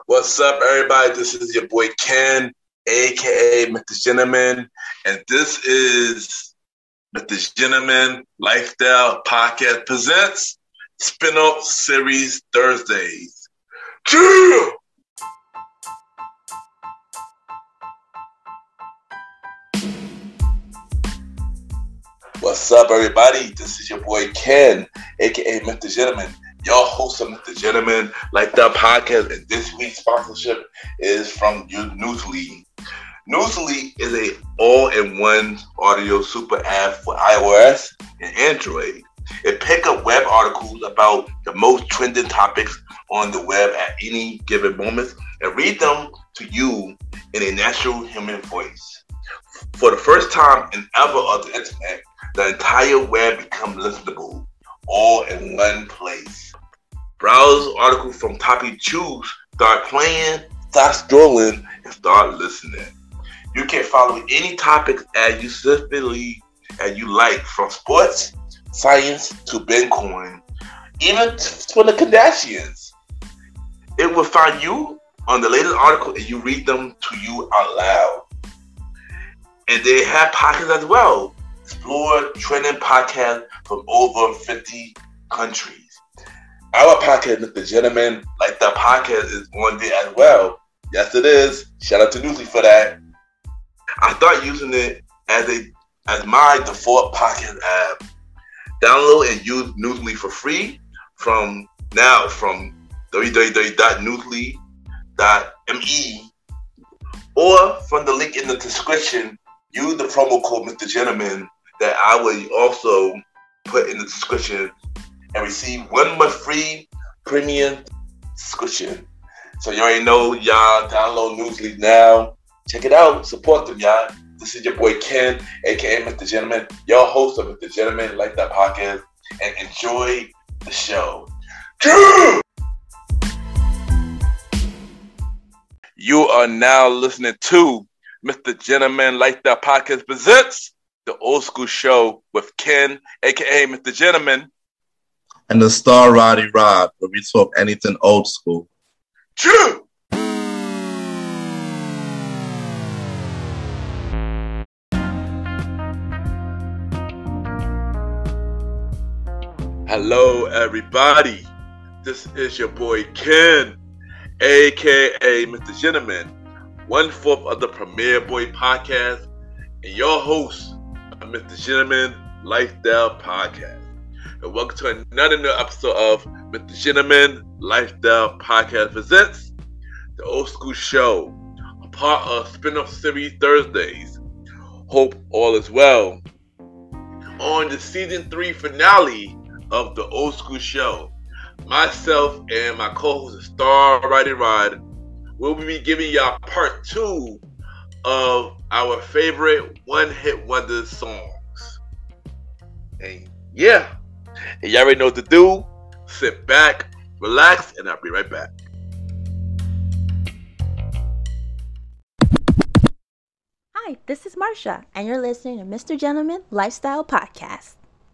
What's up, everybody? This is your boy Ken, aka Mr. Gentleman, and this is Mr. Gentleman Lifestyle Podcast presents Spin-off Series Thursdays. Yeah! What's up, everybody? This is your boy Ken, aka Mr. Gentleman, your host of Mr. Gentleman Lifestyle Podcast, and this week's sponsorship is from Newsly. Newsly is a all-in-one audio super app for iOS and Android. It picks up web articles about the most trending topics on the web at any given moment and read them to you in a natural human voice. For the first time in ever on the internet, the entire web becomes listenable, all in one place. Browse articles from topic you choose, start playing, start scrolling, and start listening. You can follow any topic as you specifically as you like, from sports, science, to Bitcoin, even for the Kardashians. It will find you on the latest article and you read them to you out loud. And they have podcasts as well. Explore trending podcasts from over 50 countries. Our podcast, Mr. Gentleman Lifestyle Podcast, is on there as well. Yes, it is. Shout out to Newsly for that. I started using it as my default podcast app. Download and use Newsly for free from www.newsly.me or from the link in the description. Use the promo code Mr. Gentleman that I will also put in the description and receive 1 month free premium subscription. So you already know, y'all, download Newsly now. Check it out. Support them, y'all. This is your boy Ken, aka Mr. Gentleman, your host of Mr. Gentleman Lifestyle Podcast, and enjoy the show. You are now listening to Mr. Gentleman Lifestyle Podcast presents The Old School Show with Ken, a.k.a. Mr. Gentleman. And the star Roddy Rod, where we talk anything old school. True! Hello, everybody. This is your boy Ken, a.k.a. Mr. Gentleman, 1/4 of the Premier Boy Podcast, and your host of Mr. Gentleman Lifestyle Podcast. And welcome to another new episode of Mr. Gentleman Lifestyle Podcast presents The Old School Show, a part of Spin-off Series Thursdays. Hope all is well. On the season 3 finale of The Old School Show, myself and my co-host, Star Roddy Rod, will be giving y'all part 2 of our favorite one-hit wonder songs. And yeah, and y'all already know what to do. Sit back, relax, and I'll be right back. Hi, this is Marsha, and you're listening to Mr. Gentleman Lifestyle Podcast.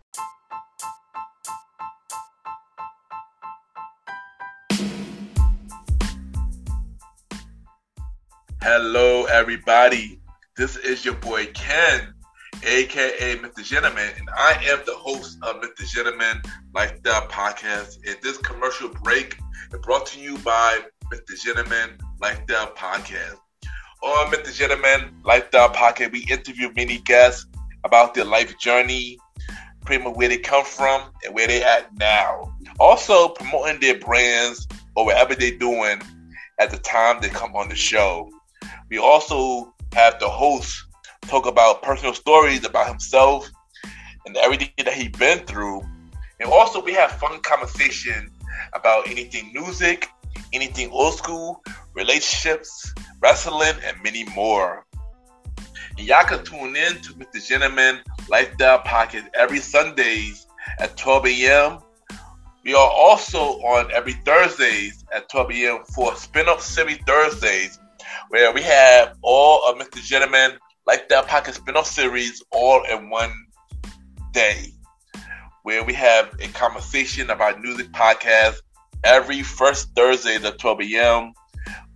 Hello, everybody. This is your boy Ken, a.k.a. Mr. Gentleman, and I am the host of Mr. Gentleman Lifestyle Podcast. And this commercial break is brought to you by Mr. Gentleman Lifestyle Podcast. On Mr. Gentleman Lifestyle Podcast, we interview many guests about their life journey, pretty much where they come from and where they're at now. Also promoting their brands or whatever they're doing at the time they come on the show. We also have the host talk about personal stories about himself and everything that he's been through. And also we have fun conversation about anything music, anything old school, relationships, wrestling, and many more. And y'all can tune in to Mr. Gentleman Lifestyle Podcast every Sundays at 12 a.m. We are also on every Thursdays at 12 a.m. for Spin-off Series Thursdays, where we have all of Mr. Gentleman Lifestyle Podcast spin-off series all in one day, where we have a conversation about music podcast every first Thursday at 12 a.m.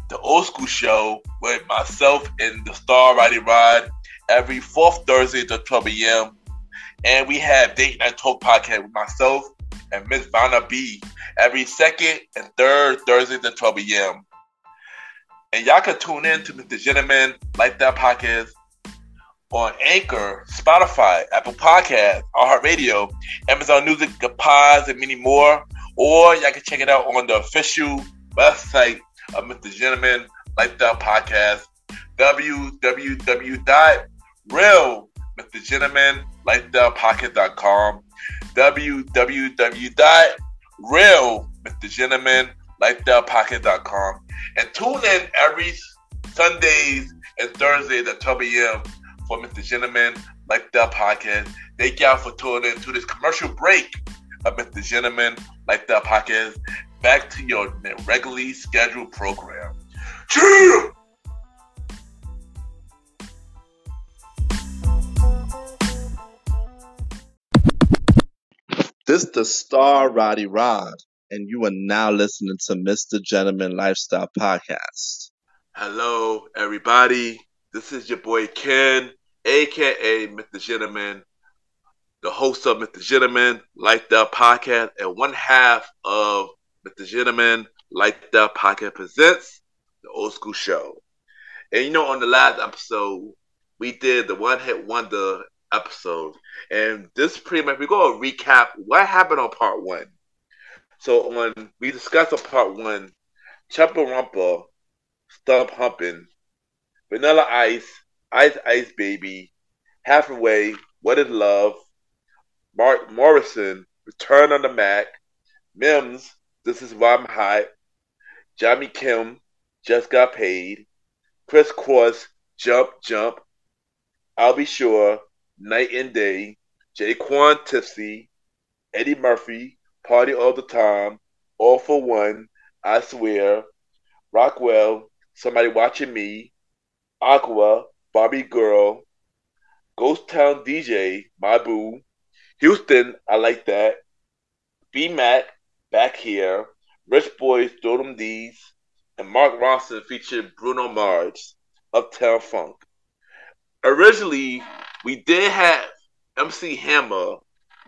the Old School Show with myself and the Star Roddy Rod every fourth Thursday at 12 a.m. And we have Date Night Talk Podcast with myself and Miss Vanna B every second and third Thursday at 12 a.m. And y'all can tune in to Mr. Gentleman Like That Podcast on Anchor, Spotify, Apple Podcasts, iHeartRadio, Amazon Music, The Pods, and many more. Or y'all can check it out on the official website of Mr. Gentleman Like That Podcast, www.realmrgentlemanlikethatpodcast.com, www.realmrgentlemanlikethatpodcast.com, and tune in every Sundays and Thursdays at 12 a.m. for Mr. Gentleman Like That Podcast. Thank y'all for tuning in to this commercial break of Mr. Gentleman Like That Podcast. Back to your regularly scheduled program. Cheer! This the Star Roddy Rod, and you are now listening to Mr. Gentleman Lifestyle Podcast. Hello, everybody. This is your boy Ken, a.k.a. Mr. Gentleman, the host of Mr. Gentleman Like That Podcast, and one half of Mr. Gentleman Like That Podcast presents the Old School Show. And you know, on the last episode, we did the One Hit Wonder episode. And this pretty much, we're going to recap what happened on part one. So we discussed on part one, Chupa-Rumpa, Stump Humping, Vanilla Ice, Ice Ice Baby, Halfway, What Is Love, Mark Morrison, Return on the Mac, Mims, This Is Why I'm Hot, Johnny Kim, Just Got Paid, Chris Cross, Jump Jump, I'll Be Sure, Night and Day, Jaquan Tipsy, Eddie Murphy, Party All the Time, All for One, I Swear, Rockwell, Somebody Watching Me, Aqua, Barbie Girl, Ghost Town DJ, My Boo, Houston, I Like That, B-Mac, Back Here, Rich Boys, Throw Them D's, and Mark Ronson featured Bruno Mars, Uptown Funk. Originally, we did have MC Hammer,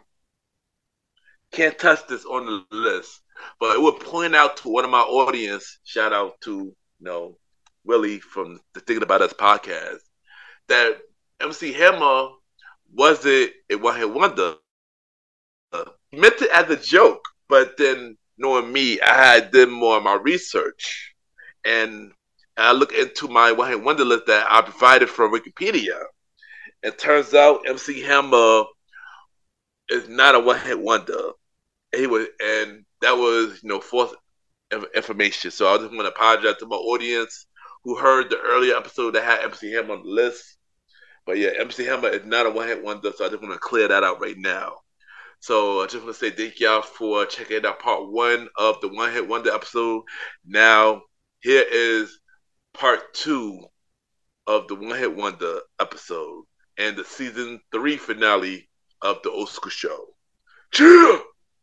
Can't Touch This, on the list, but it would point out to one of my audience, shout out to, Willie from the Thinking About Us podcast, that MC Hammer wasn't a one-hit wonder. He meant it as a joke, but then knowing me, I did more of my research, and I looked into my one-hit wonder list that I provided from Wikipedia. It turns out MC Hammer is not a one-hit wonder. And that was, false information. So I just want to apologize to my audience who heard the earlier episode that had MC Hammer on the list. But yeah, MC Hammer is not a one-hit wonder, so I just want to clear that out right now. So I just want to say thank y'all for checking out part one of the One Hit Wonder episode. Now, here is part two of the One Hit Wonder episode and the season 3 finale of the Old School Show. Cheer!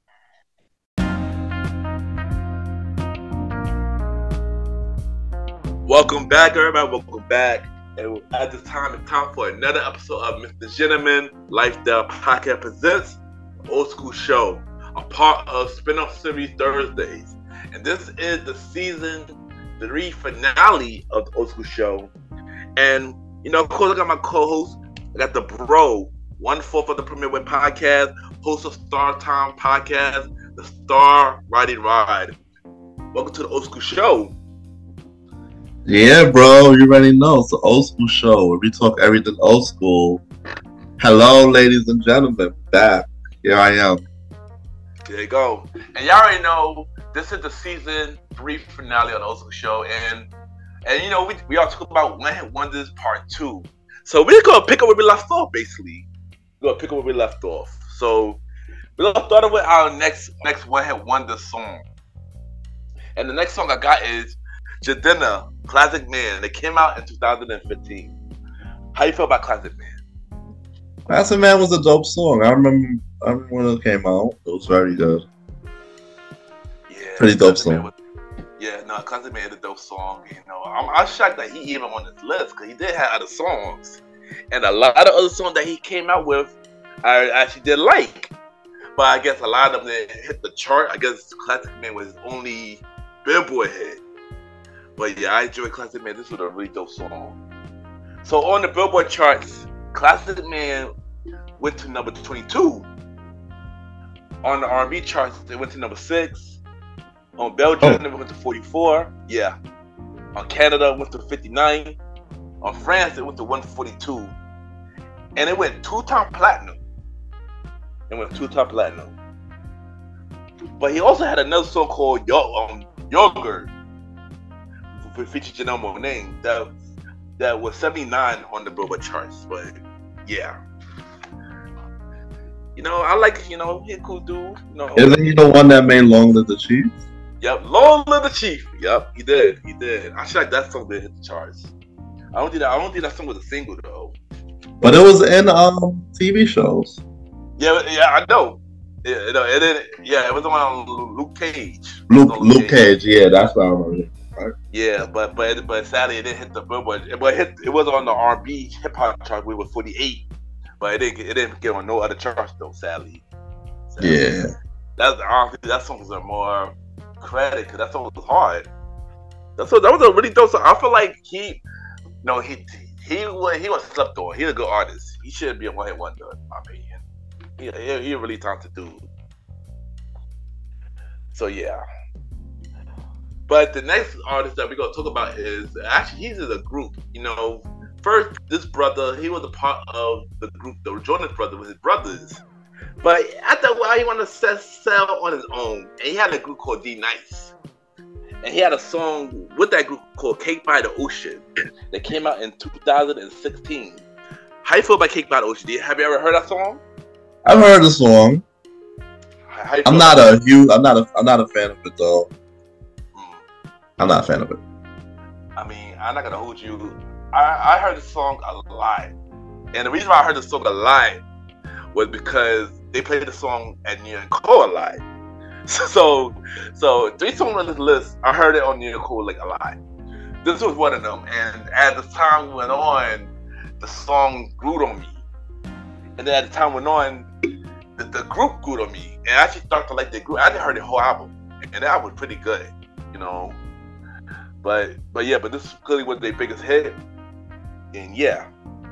Welcome back, everybody. Welcome back. And at this time, it's time for another episode of Mr. Gentleman Lifestyle Podcast presents the Old School Show, a part of spin-off series Thursdays. And this is the season 3 finale of the Old School Show. And, of course, I got my co-host. I got the bro, 1/4 of the Premier Web Podcast, host of Star Time Podcast, the Star Roddy Rod. Welcome to the Old School Show. Yeah, bro, you already know. It's the Old School Show where we talk everything old school. Hello, ladies and gentlemen. Back. Here I am. There you go. And y'all already know this is the season 3 finale of the Old School Show. And we are talking about One Hit Wonders Part 2. So we're going to pick up where we left off, basically. We're going to pick up where we left off. So we're going to start with our next One Hit Wonder song. And the next song I got is Jidenna, Classic Man. It came out in 2015. How you feel about Classic Man? Classic Man was a dope song. I remember when it came out. It was very good. Yeah, pretty dope song. Yeah, no, Classic Man is a dope song. You know, I'm shocked that he even on this list because he did have other songs, and a lot of other songs that he came out with, I actually did like. But I guess a lot of them didn't hit the chart. I guess Classic Man was his only Billboard hit. But yeah, I enjoy Classic Man. This was a really dope song. So on the Billboard charts, Classic Man went to number 22. On the R&B charts, it went to number 6. On Belgium, it went to 44. Yeah. On Canada, it went to 59. On France, it went to 142. And it went 2-time platinum. But he also had another song called Yogurt, featured Janelle Monáe, that was 79 on the Billboard charts. But yeah, you know, I like, you know, he's a cool dude. You know, isn't he the one that made Long Live the Chief? Yep, Long Live the Chief. Yep, he did. I feel like that song did hit the charts. I don't think that song was a single though. But it was in TV shows. Yeah, I know. Yeah, it was on Luke Cage. Luke Cage, yeah, that's what I remember. Right? Yeah, but sadly it didn't hit the Billboard. It was on the R&B hip hop chart. We were 48, but it didn't get on no other charts though. Sadly. Yeah. That song was more credit because that song was hard. That was a really dope song. I feel like he was slept on. He's a good artist. He should be a one-hit wonder, in my opinion. He a really talented dude. So yeah. But the next artist that we're gonna talk about is actually he's in a group. You know, first this brother, he was a part of the group, the Jonas Brothers, with his brothers. But after a while, he wanted to sell on his own, and he had a group called D-Nice, and he had a song with that group called "Cake by the Ocean" that came out in 2016. How you feel about "Cake by the Ocean"? Have you ever heard that song? I've heard the song. I'm not a fan of it though. I'm not a fan of it. I mean, I'm not gonna hold you. I heard the song a lot, and the reason why I heard the song a lot was because they played the song at Nia and Cole a lot. So 3 songs on this list, I heard it on Nia and Cole like a lot. This was one of them, and as the time went on, the song grew on me. And then as the time went on, the group grew on me, and I actually started to like the group. I didn't heard the whole album, and that was pretty good, you know. But this clearly was their biggest hit, and yeah.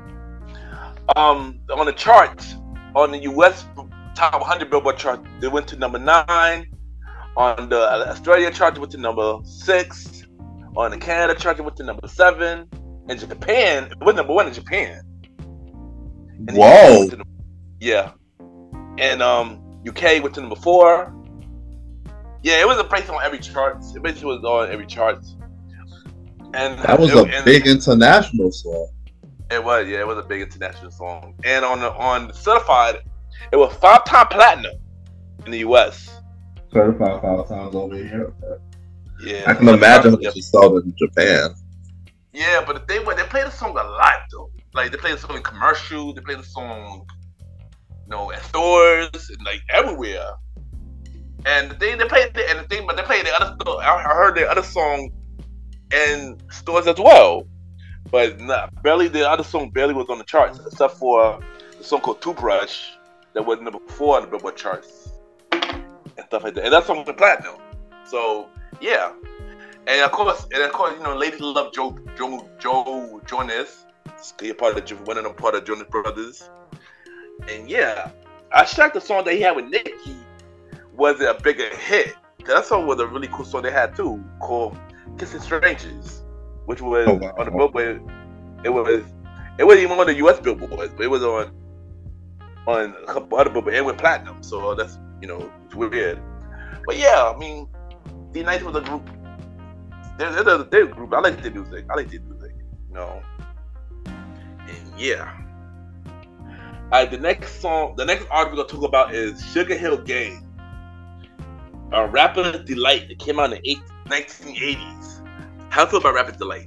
On the charts, on the U.S. Top 100 Billboard chart, they went to number 9. On the Australia chart, they went to number 6. On the Canada chart, they went to number 7. In Japan, it was number 1 in Japan. And whoa! Yeah. And UK went to number 4. Yeah, it was a place on every chart. It basically was on every chart. And that was a big international song. It was a big international song. And on the certified, it was 5-time platinum in the US. Certified 5 times over here. Yeah. I can imagine what you saw in Japan. Yeah, but they played the song a lot though. Like they played the song in commercials, they played the song, you know, at stores and like everywhere. And they played the other song. I heard the other song in stores as well. But the other song barely was on the charts, except for the song called Toothbrush that was number 4 on the Billboard charts and stuff like that. And that song went platinum. So yeah, and of course, you know, ladies love Joe Jonas. He's one of them part of Jonas Brothers. And yeah, I shocked the song that he had with Nicki wasn't a bigger hit. That song was a really cool song they had too, called "Kissing Strangers," which was on the Billboard. It wasn't even on the U.S. Billboard, but it was on a couple other Billboard. It went platinum, so that's, you know, it's weird. But yeah, I mean, D-Nice was a group. They're a group. I like their music. You know. And yeah. Alright, the next artist we're gonna talk about is Sugar Hill Gang, a Rapper's Delight that came out in the 1980s. How do you feel about Rapper's Delight?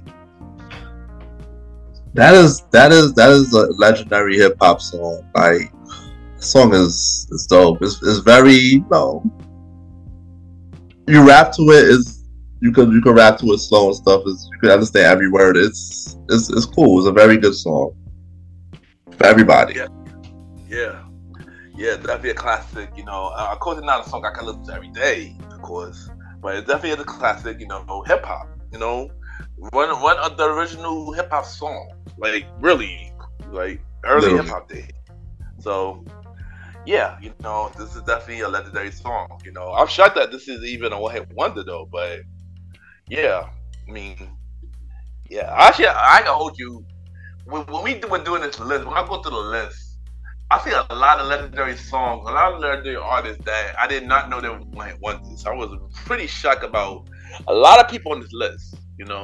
That is a legendary hip hop song. Like, the song is dope. It's very, you know, you rap to it. you could rap to it slow and stuff. You could understand every word. It's cool. It's a very good song for everybody. Yeah, definitely a classic. Of course, it's not a song I can listen to every day, of course, but it definitely is a classic. Hip hop. One of the original hip hop songs, like really, like early hip hop days. So. Yeah, this is definitely a legendary song. I'm shocked that this is even a one-hit wonder though, but yeah, I mean, yeah. Actually, I ain't gonna hold you. When we were doing this list, when I go through the list, I see a lot of legendary songs, a lot of legendary artists that I did not know they were one-hit wonders. I was pretty shocked about a lot of people on this list,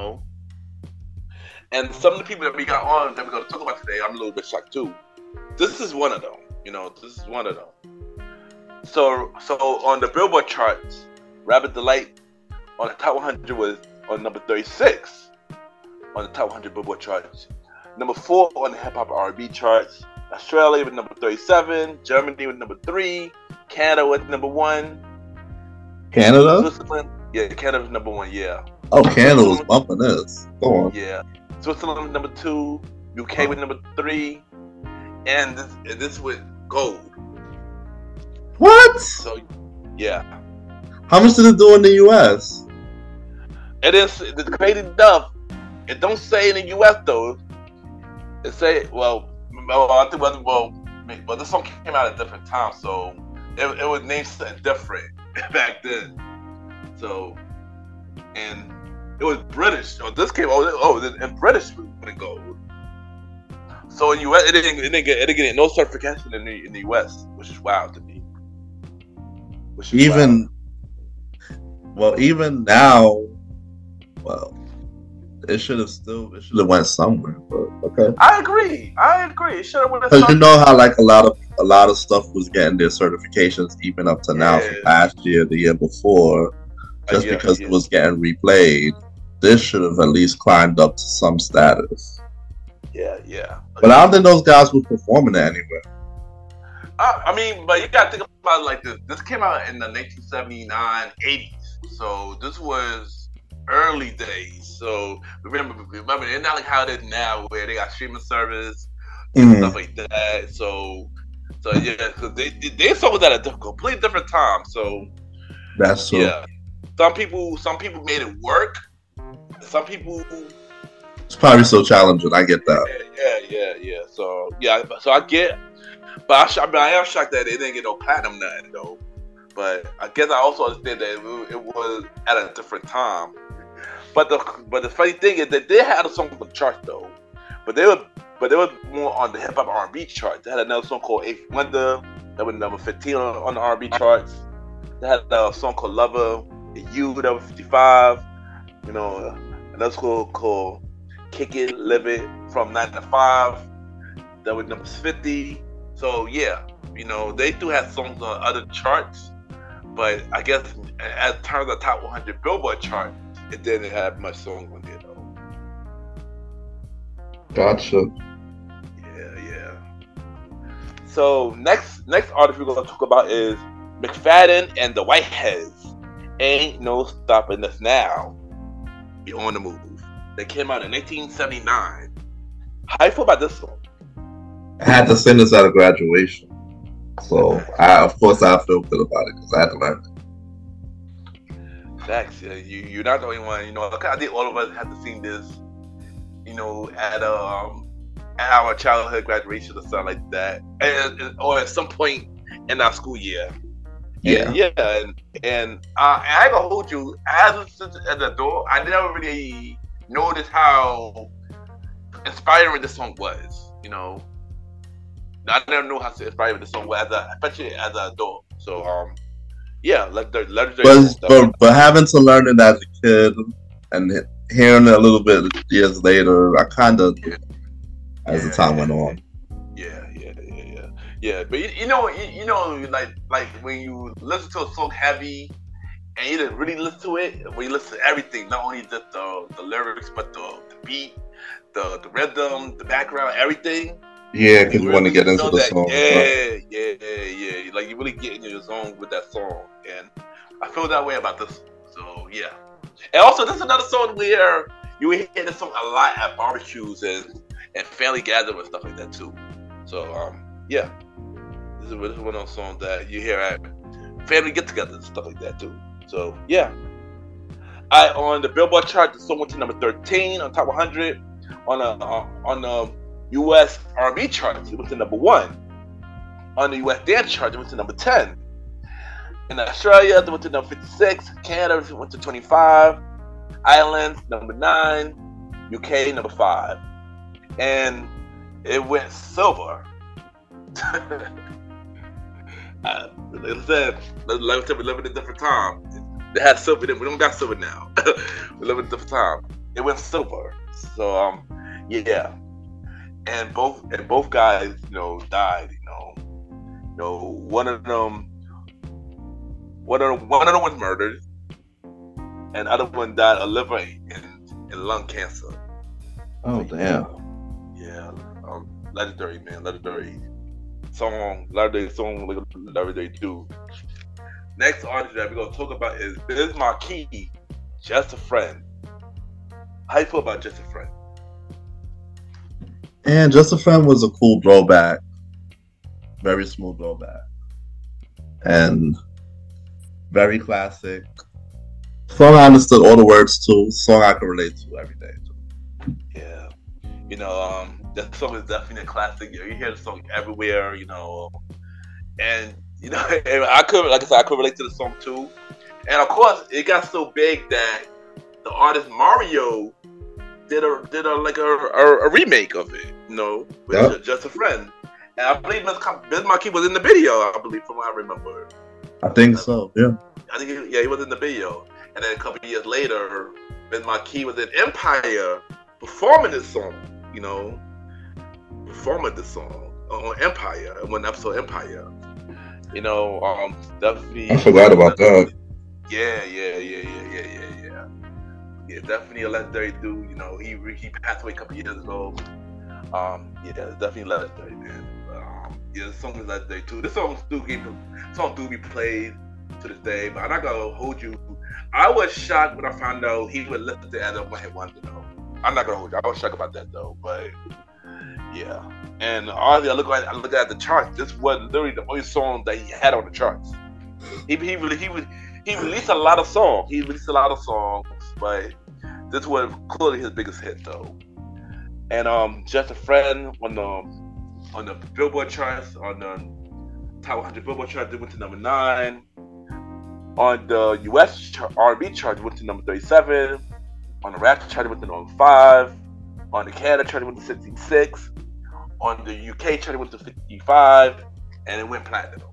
And some of the people that we got on that we're gonna talk about today, I'm a little bit shocked too. This is one of them. This is one of them. So on the Billboard charts, Rapid Delight on the top 100 was on number 36 on the top 100 Billboard charts. Number 4 on the hip hop R&B charts. Australia was number 37. Germany was number 3. Canada was number 1. Canada? Switzerland, yeah, Canada was number 1. Yeah. Oh, Canada was bumping this. Go on. Yeah. Switzerland was number 2. UK was number 3. And this was gold. What? So, yeah. How much did it do in the U.S.? It is the crazy stuff. It don't say in the U.S. though. It say I think well, this song came out at a different time, so it was named something different back then. So, and it was British. So this came and British went gold. So in U.S. it didn't get no certification in the U.S., which is wild to me. Even now, it should have went somewhere. But okay. I agree. It should have went. Because you know how like a lot of stuff was getting their certifications even up to now from last year, the year before, just because it was getting replayed. This should have at least climbed up to some status. Yeah. But I don't think those guys were performing it anywhere. I mean, but you gotta think about it like this. This came out in the 1979, 80s. So this was early days. So remember, it's not like how it is now, where they got streaming service and stuff like that. So yeah, because they saw it at a completely different time. So that's true. Yeah, some people made it work. Some people. It's probably so challenging. I get that. Yeah. So I get, but I am shocked that it didn't get no platinum nothing though. But I guess I also understand that it was at a different time. But the funny thing is that they had a song on the chart though, but they were more on the hip hop R&B chart. They had another song called Eighth Wonder that was number 15 on the R&B charts. They had a song called Lover and You that was 55. Another song called Kick It, Live It from 9 to 5 that was number 50. So yeah, they do have songs on other charts, but I guess as terms of the top 100 Billboard chart, it didn't have much songs on there though. Gotcha. Yeah. So next artist we're gonna talk about is McFadden and the Whiteheads. Ain't no stopping us now. Be on the move. They came out in 1979. How you feel about this song? I had to sing this out of graduation, so I feel good about it because I had to learn it. Facts. Yeah, you're not the only one. I think all of us had to sing this. At our childhood graduation or something like that, or at some point in our school year. Yeah. And I ain't gonna hold you. As an adult, I never really noticed how inspiring this song was. I never knew how inspiring this song was, especially as an adult. So, yeah, but having to learn it as a kid and hearing it a little bit years later, I kind of as the time went on. Yeah. But like when you listen to a song heavy and you didn't really listen to it, when you listen to everything, not only just the lyrics, but the beat, the rhythm, the background, everything. Yeah, because you want to get into the song. Yeah. Like you really get into your zone with that song, and I feel that way about this. So yeah, And also, this is another song where you hear this song a lot at barbecues and family gatherings and stuff like that too. So, yeah, this is one of those songs that you hear at family get-togethers and stuff like that too. So, yeah. On the Billboard chart, the song went to number 13 on top 100. On the U.S. R&B chart, it went to number 1. On the U.S. dance chart, it went to number 10. In Australia, it went to number 56. Canada, it went to 25. Ireland, number 9. UK, number 5. And it went silver. Like I said, we live in a different time. They had silver, we don't got silver now. We live in a different time. It went silver. So, yeah. And both guys, died, one of them was murdered, and the other one died of liver and lung cancer. Oh, damn. Yeah. Legendary, man. Legendary song, legendary dude. Next artist that we're going to talk about is Biz Markie, Just a Friend. How you feel about Just a Friend? And Just a Friend was a cool throwback. Very smooth throwback. And very classic. Song I understood all the words to. Song I can relate to every day too. Yeah. That song is definitely a classic. You hear the song everywhere, and I could relate to the song too. And of course, it got so big that the artist Mario did a remake of it, with Just a Friend. And I believe Biz Markie was in the video. I believe, from what I remember. I think so. Yeah. I think he was in the video. And then a couple of years later, Biz Markie was in Empire performing this song. Performing this song on Empire, in one episode of Empire. Definitely. I forgot about that. Yeah. Yeah, definitely a legendary dude. He passed away a couple years ago. Definitely legendary, man. The song is legendary too. This song do be played to this day, but I'm not gonna hold you. I was shocked when I found out he was listed as a one-hit wonder. I'm not gonna hold you. I was shocked about that though, but yeah. And honestly, I look at the charts. This was literally the only song that he had on the charts. He released a lot of songs. But this was clearly his biggest hit though. And Just a Friend on the Billboard charts, on the top 100 Billboard charts, it went to number 9. On the U.S. R&B chart, it went to number 37. On the rap chart, it went to number 5. On the Canada chart, it went to 66. On the UK chart, it went to 55, and it went platinum.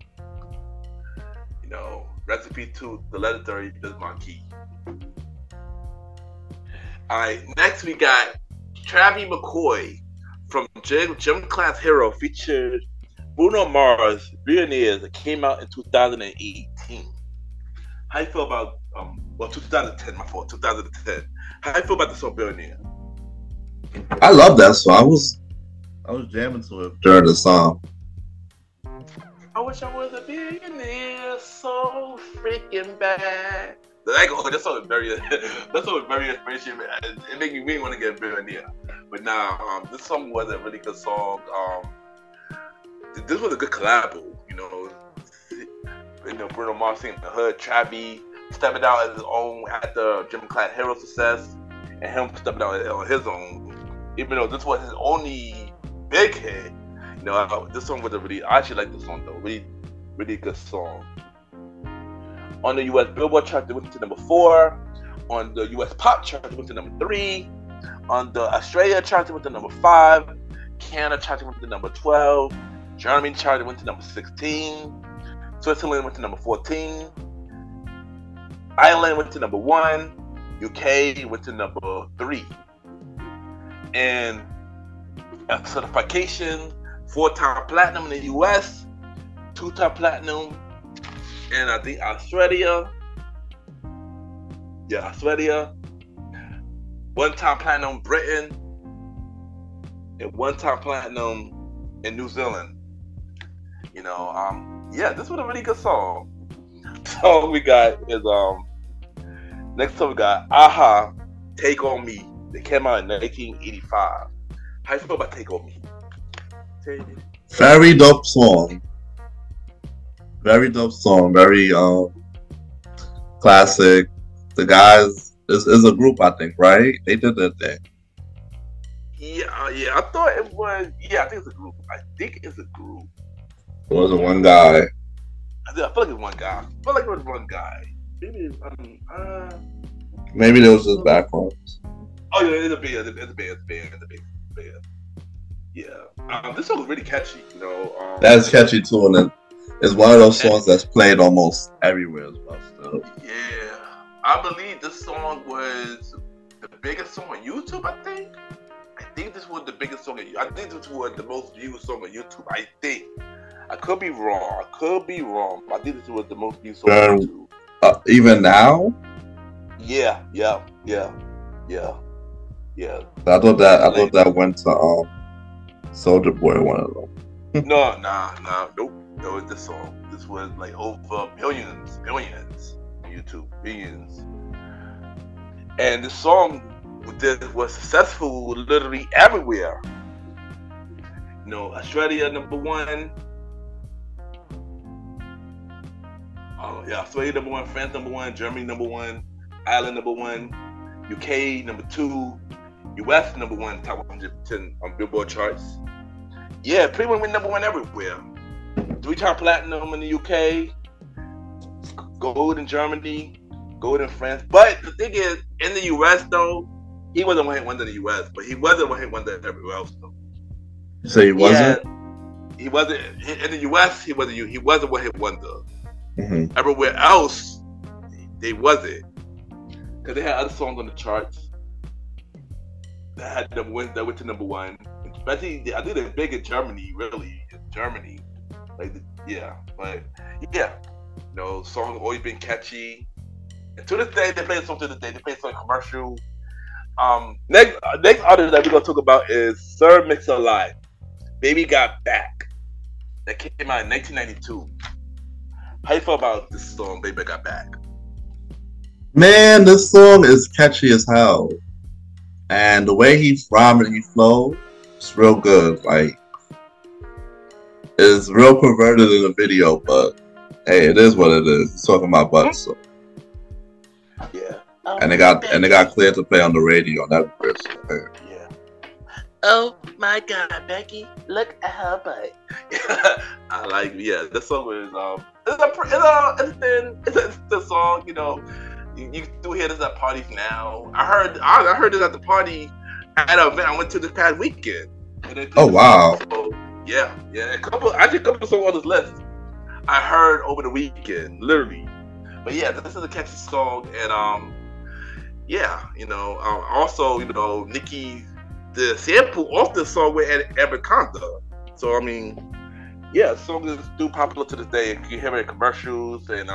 Recipe to the legendary Biz Markie. Alright, next we got Travie McCoy from Gym Class Hero, featured Bruno Mars, Billionaires, that came out in 2018. How you feel about 2010? My fault, 2010. How you feel about the song Billionaire? I love that song. I was jamming to it during the song. I wish I was a billionaire, so freaking bad. That song is very inspirational. It made me really want to get a billionaire. But now, this song was a really good song. This was a good collabo. Bruno Mars singing The Hood, Travie stepping out as his own after Gym Class Hero success, and him stepping out on his own. Even though this was his only big hit, this song was I actually like this song though. Really, really good song. On the U.S. Billboard chart, it went to number 4. On the U.S. Pop chart, it went to number 3. On the Australia chart, it went to number 5. Canada chart, it went to number 12. Germany chart, it went to number 16. Switzerland went to number 14. Ireland went to number 1. UK went to number 3. And a certification, 4-time platinum in the US, 2-time platinum, and I think Australia. 1-time platinum in Britain, and 1-time platinum in New Zealand. This was a really good song. The song we got is Next up, we got Aha, Take On Me. They came out in 1985. How you feel about Take On Me? Very dope song. Very dope song. Very classic. The guys is a group, I think, right? They did their thing. Yeah. I thought it was. Yeah, I think it's a group. It wasn't one guy. I feel like it was one guy. Maybe there was just backgrounds. Oh yeah, it's a band. Yeah. This song is really catchy. That's catchy too, and it's one of those songs that's played almost everywhere as well. Still. Yeah, I believe this song was the biggest song on YouTube. I think this was the biggest song. I think this was the most viewed song on YouTube. I think. I could be wrong. I think this was the most viewed song on YouTube. Even now? Yeah. I thought that went to Soulja Boy, one of them. No, nope. That was this song. This was like over billions on YouTube, billions. And this song was successful literally everywhere. Australia #1. Australia #1, France #1, Germany #1, Ireland #1, UK #2, US #1, top 110 on Billboard charts. Yeah, pretty much went #1 everywhere. 3-time platinum in the UK, gold in Germany, gold in France. But the thing is, in the US though, he wasn't one hit wonder in the US, but he wasn't one hit wonder everywhere else though. So he wasn't? He wasn't in the US. He wasn't one hit wonder. Mm-hmm. Everywhere else, they wasn't, because they had other songs on the charts that had #1 that went to #1. Especially, I think they're big in Germany. Really, in Germany, song always been catchy. And to this day, they play a song to this day. They play a song commercial. Next artist that we're gonna talk about is Sir Mix-a-Lot. Baby Got Back. That came out in 1992. How you feel about this song, Baby Got Back? Man, this song is catchy as hell. And the way he rhymed and he flowed, it's real good. Like, it's real perverted in the video, but hey, it is what it is. He's talking about butts, so. Yeah. And they got cleared to play on the radio and that Yeah. Oh my God, Becky, look at her butt. This song is it's the song, you do hear this at parties now. I heard this at the party at an event I went to this past weekend. Oh wow. So, yeah. A couple songs on this list I heard over the weekend, literally. But yeah, this is a catchy song, and also, Nicki, the sample off this song with Anaconda. So I mean, yeah, the song is still popular to this day. You hear it in commercials, and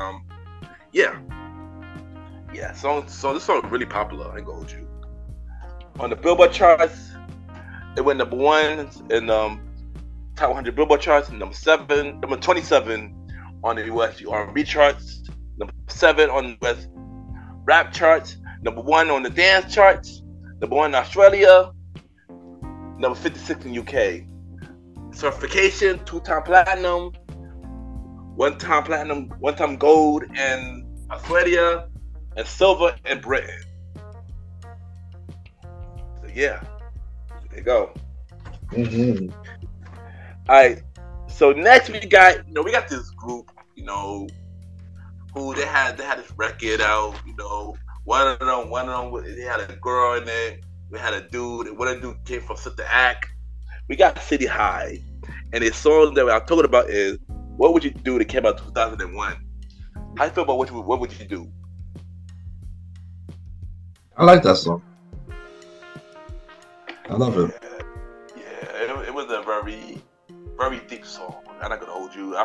so this song is really popular. I ain't gonna hold you. On the Billboard charts, it went #1 in top 100 Billboard charts, number 27 on the US R&B charts, number 7 on the US rap charts, number 1 on the dance charts, number 1 in Australia, number 56 in UK. Certification: 2-time platinum, 1-time platinum, 1-time gold in Australia, and silver in Britain. So yeah, there you go. Mm-hmm. All right. So next we got this group, who they had this record out. One of them, they had a girl in it. We had a dude. One of the dude came from Sister Act. We got City High, and the song that I'm talking about is "What Would You Do?" that came out in 2001. How you feel about what would you do? I like that song. I love it. Yeah, it was a very, very deep song. I'm not gonna hold you.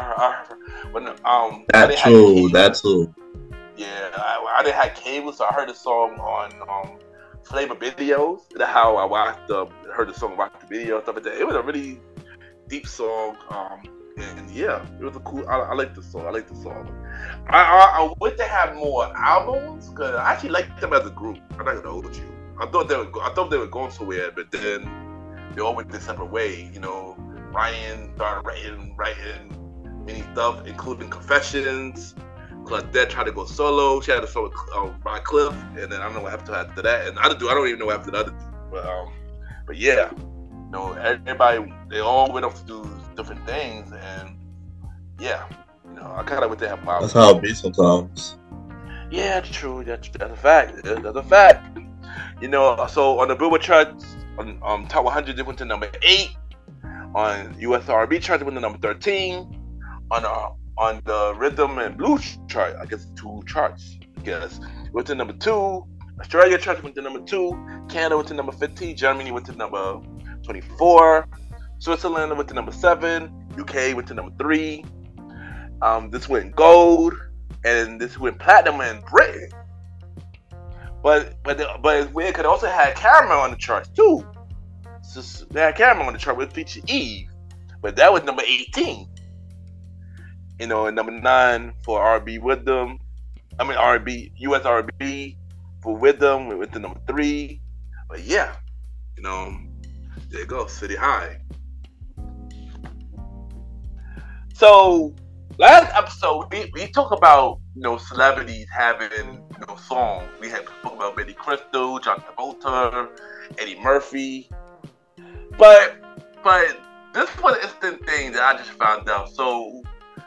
That too. Yeah, I didn't have cable, so I heard the song on Flavor videos. That's how I heard the song, watched the video, stuff like that. It was a really deep song. And yeah, it was a cool. I like the song. I wish they had more albums because I actually liked them as a group. I'm not gonna hold you. I thought they were going somewhere, but then they all went their separate way. You know, Ryan started writing many stuff, including Confessions. Claudette tried to go solo. She had a solo by Cliff, and then I don't know what happened after that. And I don't even know what happened to the other two. But yeah, you know, everybody, they all went off to do different things, and yeah, you know, I kind of wish they had more. That's how it be sometimes. Yeah, true. That's a fact. That's a fact. You know, so on the Billboard charts, on Top 100, they went to number 8. On US R&B charts, they went to number 13. On the Rhythm and Blues chart, I guess 2 charts. I guess went to number 2. Australia chart went to number 2. Canada went to number 15. Germany went to number 24. Switzerland went to number 7. UK went to number 3. This went gold, and this went platinum in Britain. But it's weird because it also had Caramel on the charts too. So they had Caramel on the chart with feature Eve, but that was number 18. You know, and number 9 for R&B Rhythm. I mean R&B, US R&B for Rhythm. We went to number 3. But yeah, you know, there you go, City High. So last episode we talked about, you know, celebrities having, you know, songs. We had spoke about Billy Crystal, John Travolta, Eddie Murphy. But this was an instant thing that I just found out. So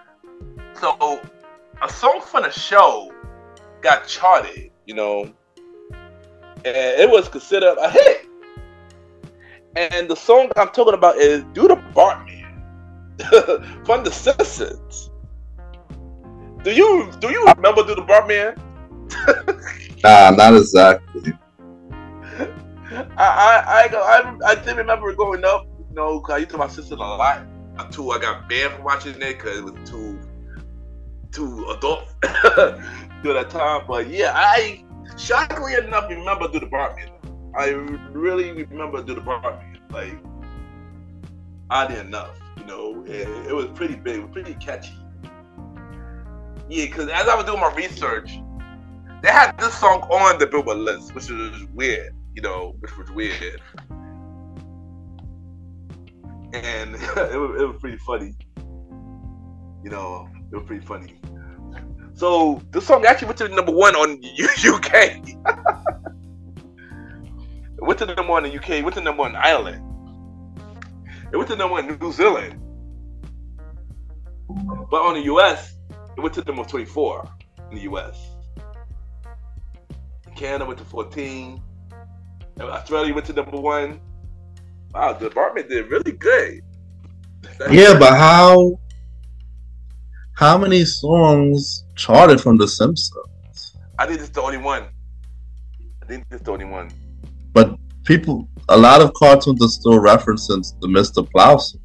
a song from the show got charted, you know, and it was considered a hit. And the song I'm talking about is "Do the Bartman" from The Simpsons. Do you remember "Do the Bartman"? Nah, not exactly. I did remember growing up, you know, because I used to my sister a lot. Until I got banned from watching it because it was too adult during that time. But yeah, I shockingly enough remember "Do the Bartman." I really remember "Do the Bartman." Like, oddly enough, you know, it was pretty big, it was pretty catchy. Yeah, because as I was doing my research, they had this song on the Billboard list, which was weird, you know, and it was pretty funny. You know, it was pretty funny. So this song actually went to number 1 on UK. It went to number 1 in the UK. It went to number 1 in Ireland. It went to number 1 in New Zealand. But on the US, it went to number 24 in the US. Canada went to 14. Australia went to number 1. Wow, the Bartman did really good. Yeah, but how many songs charted from The Simpsons? I think it's the only one. But a lot of cartoons are still referencing the Mr. Plow.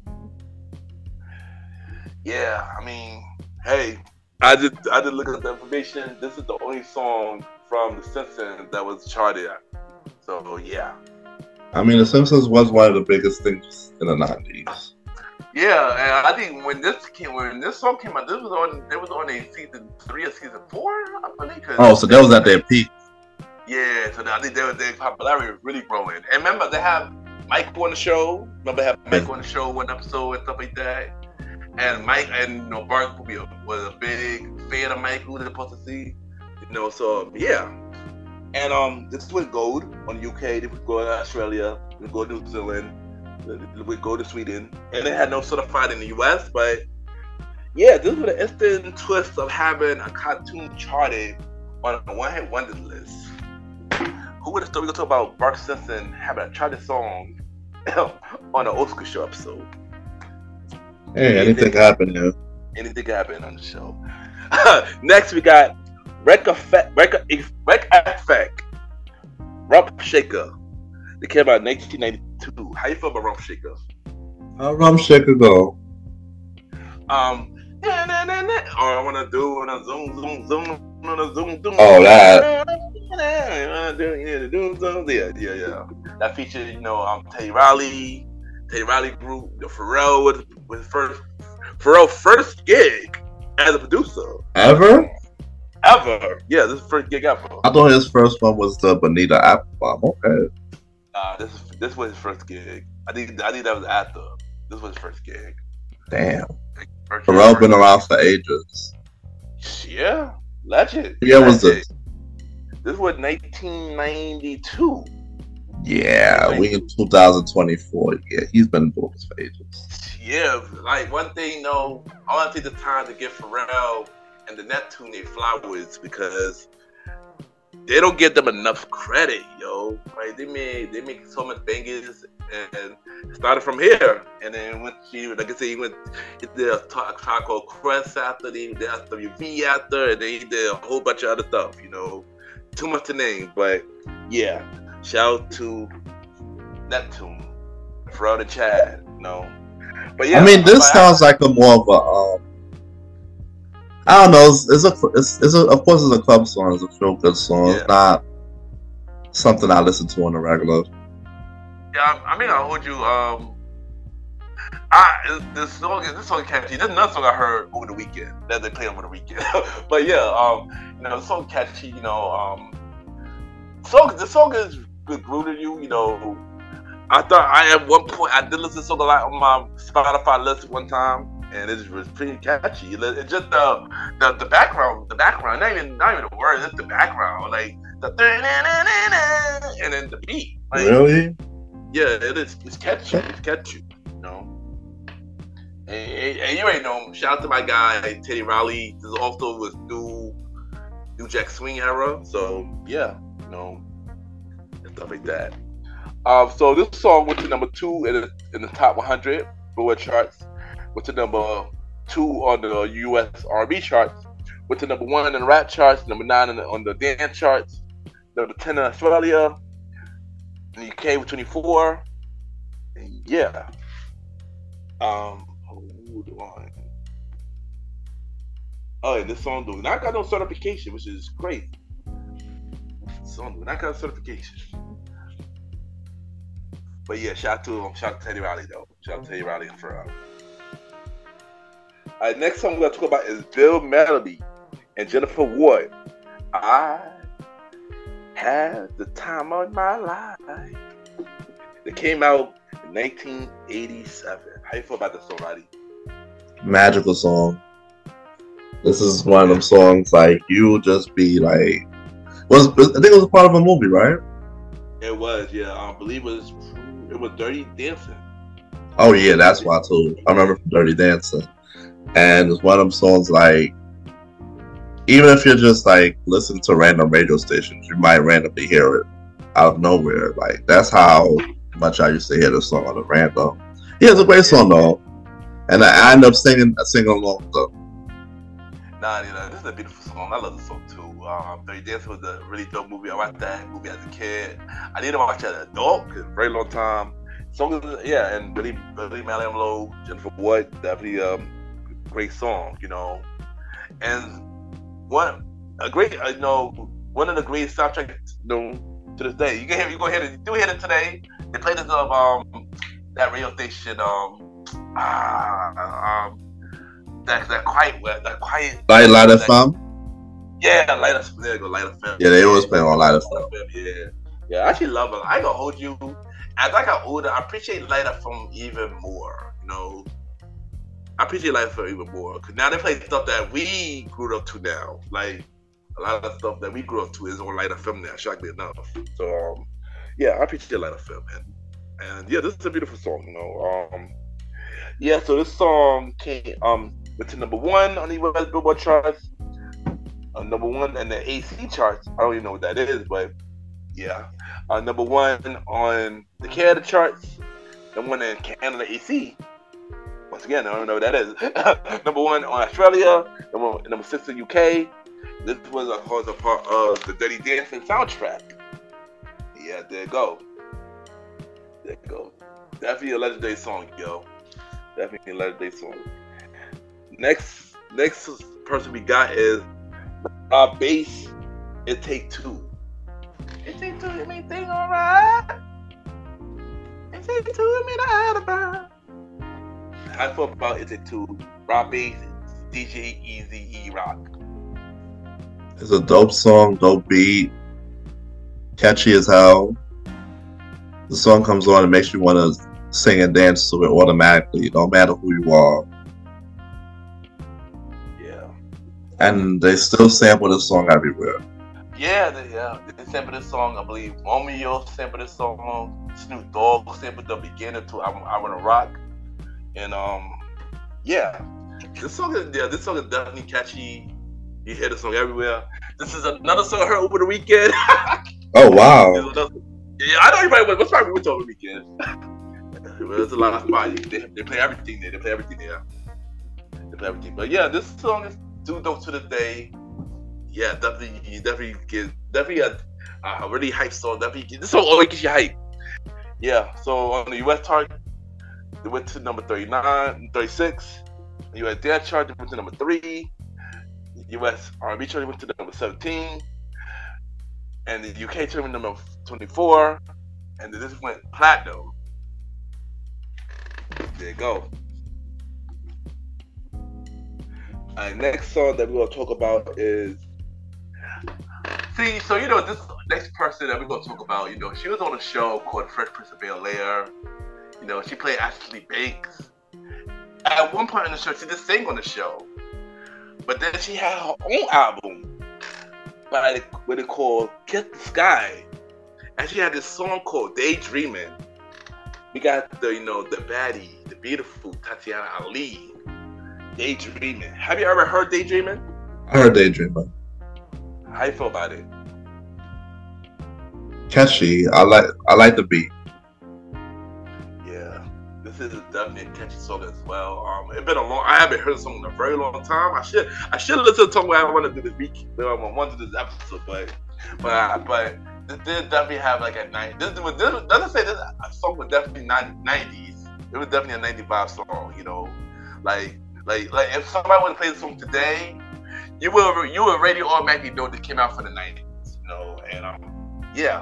Yeah, I mean, hey, I did look at the information. This is the only song from The Simpsons that was charted. So yeah. I mean, The Simpsons was one of the biggest things in the 90s. Yeah, and I think when this song came out, it was on a season 3 or season 4, I believe. Oh, so that was at their peak. Yeah, so I think their popularity was really growing. And remember, they have Michael on the show. Remember, they have Michael on the show one episode and stuff like that. And Mike and, you know, Bart was a big fan of Michael. They're supposed to see, you know. So yeah. And this went gold on the UK. They would go to Australia. They would go to New Zealand. They would go to Sweden. And they had no certified in the US. But yeah, this was an instant twist of having a cartoon charted on a one-hit wonder list. Who would have thought we were going to talk about Bart Simpson having a charted song on an Oscar show episode? Hey, anything can happen here. Anything can happen on the show. Next, we got Wreck Effect, Rump Shaker. They came out in 1992. How you feel about Rump Shaker? How Rump Shaker go? Or I want to do on a zoom, on a zoom. Oh, that. Yeah. That featured, you know, Teddy Riley group, the Pharrell with his Pharrell's first gig as a producer. Ever? Yeah, this is his first gig ever. I thought his first one was the Bonita Applebum. Okay. This was his first gig. I think that was after. This was his first gig. Damn. Pharrell been around for ages. Yeah, legend. Yeah, was this? This was 1992. Yeah, we in 2024. Yeah, he's been doing this for ages. Yeah, like one thing, though, I want to take the time to give Pharrell and the Neptune their flowers because they don't give them enough credit, yo. Right? They make so much bangers and started from here, and then went to, like I said, he did a track called Quest after, they did SWV after, and then he did a whole bunch of other stuff. You know, too much to name, but yeah. Shout out to Neptune, Pharrell the Chad, you know. But yeah, I mean, this sounds like a more of a I don't know. It's of course it's a club song. It's a feel good song. Yeah. It's not something I listen to on a regular. Yeah, I mean, I'll hold you. This song catchy. This is another song I heard over the weekend that they played over the weekend. But yeah, you know, the song catchy. You know, the song is good, rooted you. You know, I thought at one point I did listen to the song a lot on my Spotify list one time, and it was pretty catchy. It's just the background, not even the words, it's the background, like the and then the beat. Like, really? Yeah, it is. It's catchy. It's catchy. You know. And you already know him. Shout out to my guy Teddy Riley. This is also with New Jack Swing era. So yeah, you know, and stuff like that. So this song went to number 2 in the top 100 Billboard charts. Went to number 2 on the U.S. R&B charts. Went to number 1 in the rap charts. Number 9 on the dance charts. Number 10 in Australia. In the UK with 24. And yeah. Hold on. Oh, and this song do not got no certification, which is crazy. This song do not got certification. But yeah, shout out to Teddy Riley though. Shout out to Teddy Riley and Pharrell. Alright, next song we're gonna talk about is Bill Melody and Jennifer Ward. I had the time of my life. It came out in 1987. How you feel about this song, Roddy? Magical song. This is one of them songs like you just be like. I think it was part of a movie, right? It was, yeah. I believe it was Dirty Dancing. Oh yeah, that's why too. I remember from Dirty Dancing, and it's one of them songs like. Even if you're just like listening to random radio stations, you might randomly hear it out of nowhere. Like that's how much I used to hear this song on the random. Yeah, it's a great song though, and I end up singing along with them. Nah, you know, this is a beautiful song. I love this song too. Dirty Dancing was a really dope movie. I watched that movie as a kid. I didn't watch it as an adult because a very long time. Song is, yeah, and Billy Manilow, Jennifer Ward, definitely great song, you know, and. One of the great soundtracks, you know, to this day. You go ahead and hear it today. They play this that radio station that quiet Light FM. Yeah, Light FM. There you go, Light FM. Yeah, they always play on Light FM. Yeah, I actually love it. I ain't gonna hold you. As I got older, I appreciate Light FM even more. You know. I appreciate Light FM even more because now they play stuff that we grew up to now. Like a lot of the stuff that we grew up to is on Light FM now, shockingly enough. So yeah, I appreciate Light FM, man. And yeah, this is a beautiful song, you know. Yeah, so this song came went to number 1 on the US Billboard charts, number 1 in the AC charts. I don't even know what that is, but yeah, number 1 on the Canada charts, number 1 in Canada AC. Once again, I don't know what that is. Number 1 on Australia, number 6 in UK. This was a part of the Dirty Dancing soundtrack. Yeah, there you go. Definitely a legendary song, yo. Definitely a legendary song. Next person we got is bass. It Take Two. It Take Two, it make things alright. It Take Two, it made a alibi. I feel about It Take Two Rock Bass, DJ Eazy-E Rock. It's a dope song, dope beat, catchy as hell. The song comes on and makes you want to sing and dance to it automatically, no matter who you are. Yeah. And they still sample this song everywhere. Yeah, they sampled this song. I believe Romeo sampled this song. Snoop Dogg sampled the beginning to I Wanna Rock. And yeah, this song is definitely catchy. You hear the song everywhere. This is another song I heard over the weekend. Oh wow! Yeah, I know everybody. What's probably went over the weekend? There's a lot of spots. They play everything there. They play everything. But yeah, this song is too dope to the day. Yeah, definitely a really hype song. This song always gets you hype. Yeah. So on the US chart, they went to number 39, 36. The US dance chart, they went to number 3. US R&B chart went to number 17, and the UK chart went to number 24, and then this went platinum. There you go. Next song that we're gonna talk about is so this next person that we're gonna talk about, she was on a show called Fresh Prince of Bel-Air. She played Ashley Banks. At one point in the show, she just sang on the show. But then she had her own album what it called Kiss the Sky. And she had this song called Daydreaming. We got the baddie, the beautiful Tatiana Ali. Daydreaming. Have you ever heard Daydreaming? I heard Daydreaming. How you feel about it? Catchy. I like the beat. This is definitely a catchy song as well. It's been I haven't heard the song in a very long time. I should listen to the song where I want to do this week. I want to do this episode, but this did definitely have like a 90s. Doesn't say this song was definitely 90s. It was definitely a 95 song. Like if somebody would play the song today, you would already automatically know that it came out for the 90s. And yeah.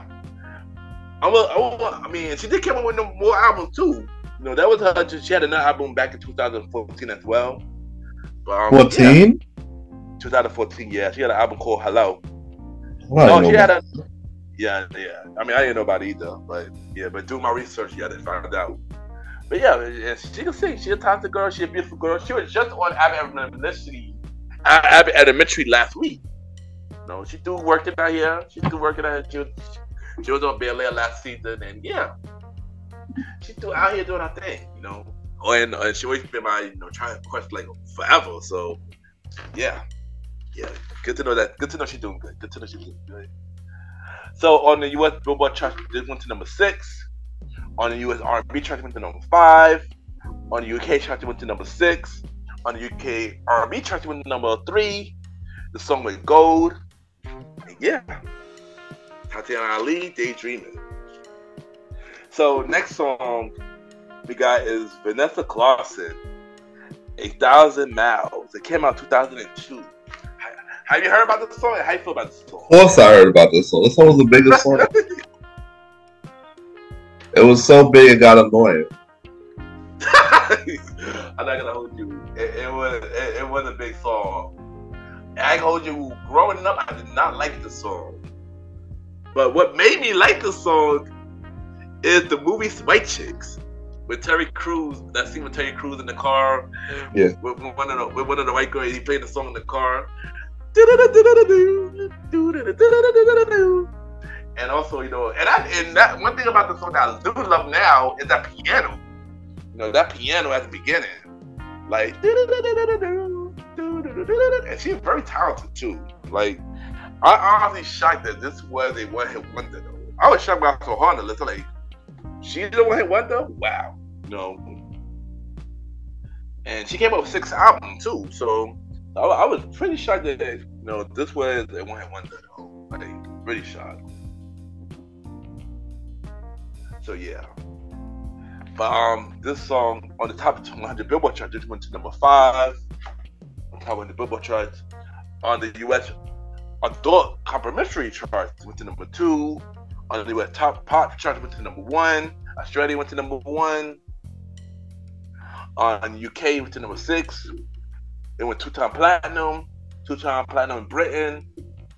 I mean, she did come up with more albums too. That was her. She had another album back in 2014 as well. 14? Yeah, 2014. Yeah, she had an album called Hello. Well, she had a. Yeah. I mean, I didn't know about it either, but doing my research, I didn't find out. But yeah, she can sing. She's a talented girl. She's a beautiful girl. She was just on Abbott Elementary last week. She's still working out here. She was on Bel-Air last season, and yeah. She's still out here doing her thing, and she always been my, trying to quest like forever. So, yeah, good to know that. Good to know she's doing good. So on the U.S. Billboard chart, this went to number 6. On the U.S. R&B chart, it went to number 5. On the UK chart, it went to number 6. On the UK R&B chart, it went to number 3. The song went gold. And yeah, Tatiana Ali, Daydreaming. So next song we got is Vanessa Clausen, 1,000 Miles. It came out 2002. Have you heard about this song? How you feel about this song? Of course I heard about this song. This song was the biggest song. It was so big it got annoying. I'm not gonna hold you. It was a big song. I can hold you. Growing up, I did not like the song. But what made me like the song is the movie White Chicks with Terry Crews. That scene with Terry Crews in the car. Yeah. With one of the white girls, he played the song in the car. And also, and that one thing about the song that I do love now is that piano. That piano at the beginning, like, and she's very talented too. Like, I honestly shocked that this was a one-hit wonder though. I was shocked when I saw her on the list. Like, she's the one-hit wonder? Wow. And she came up with 6 albums too. So I was pretty shocked that this was a one-hit wonder though. Like, really shocked. So yeah. But this song on the top 100 Billboard chart just went to number 5. On top of the Billboard charts. On the US Adult Complimentary chart went to number 2. On the US Top Pop chart went to number 1. Australia went to number 1. On UK went to number 6. It went 2-time platinum in Britain,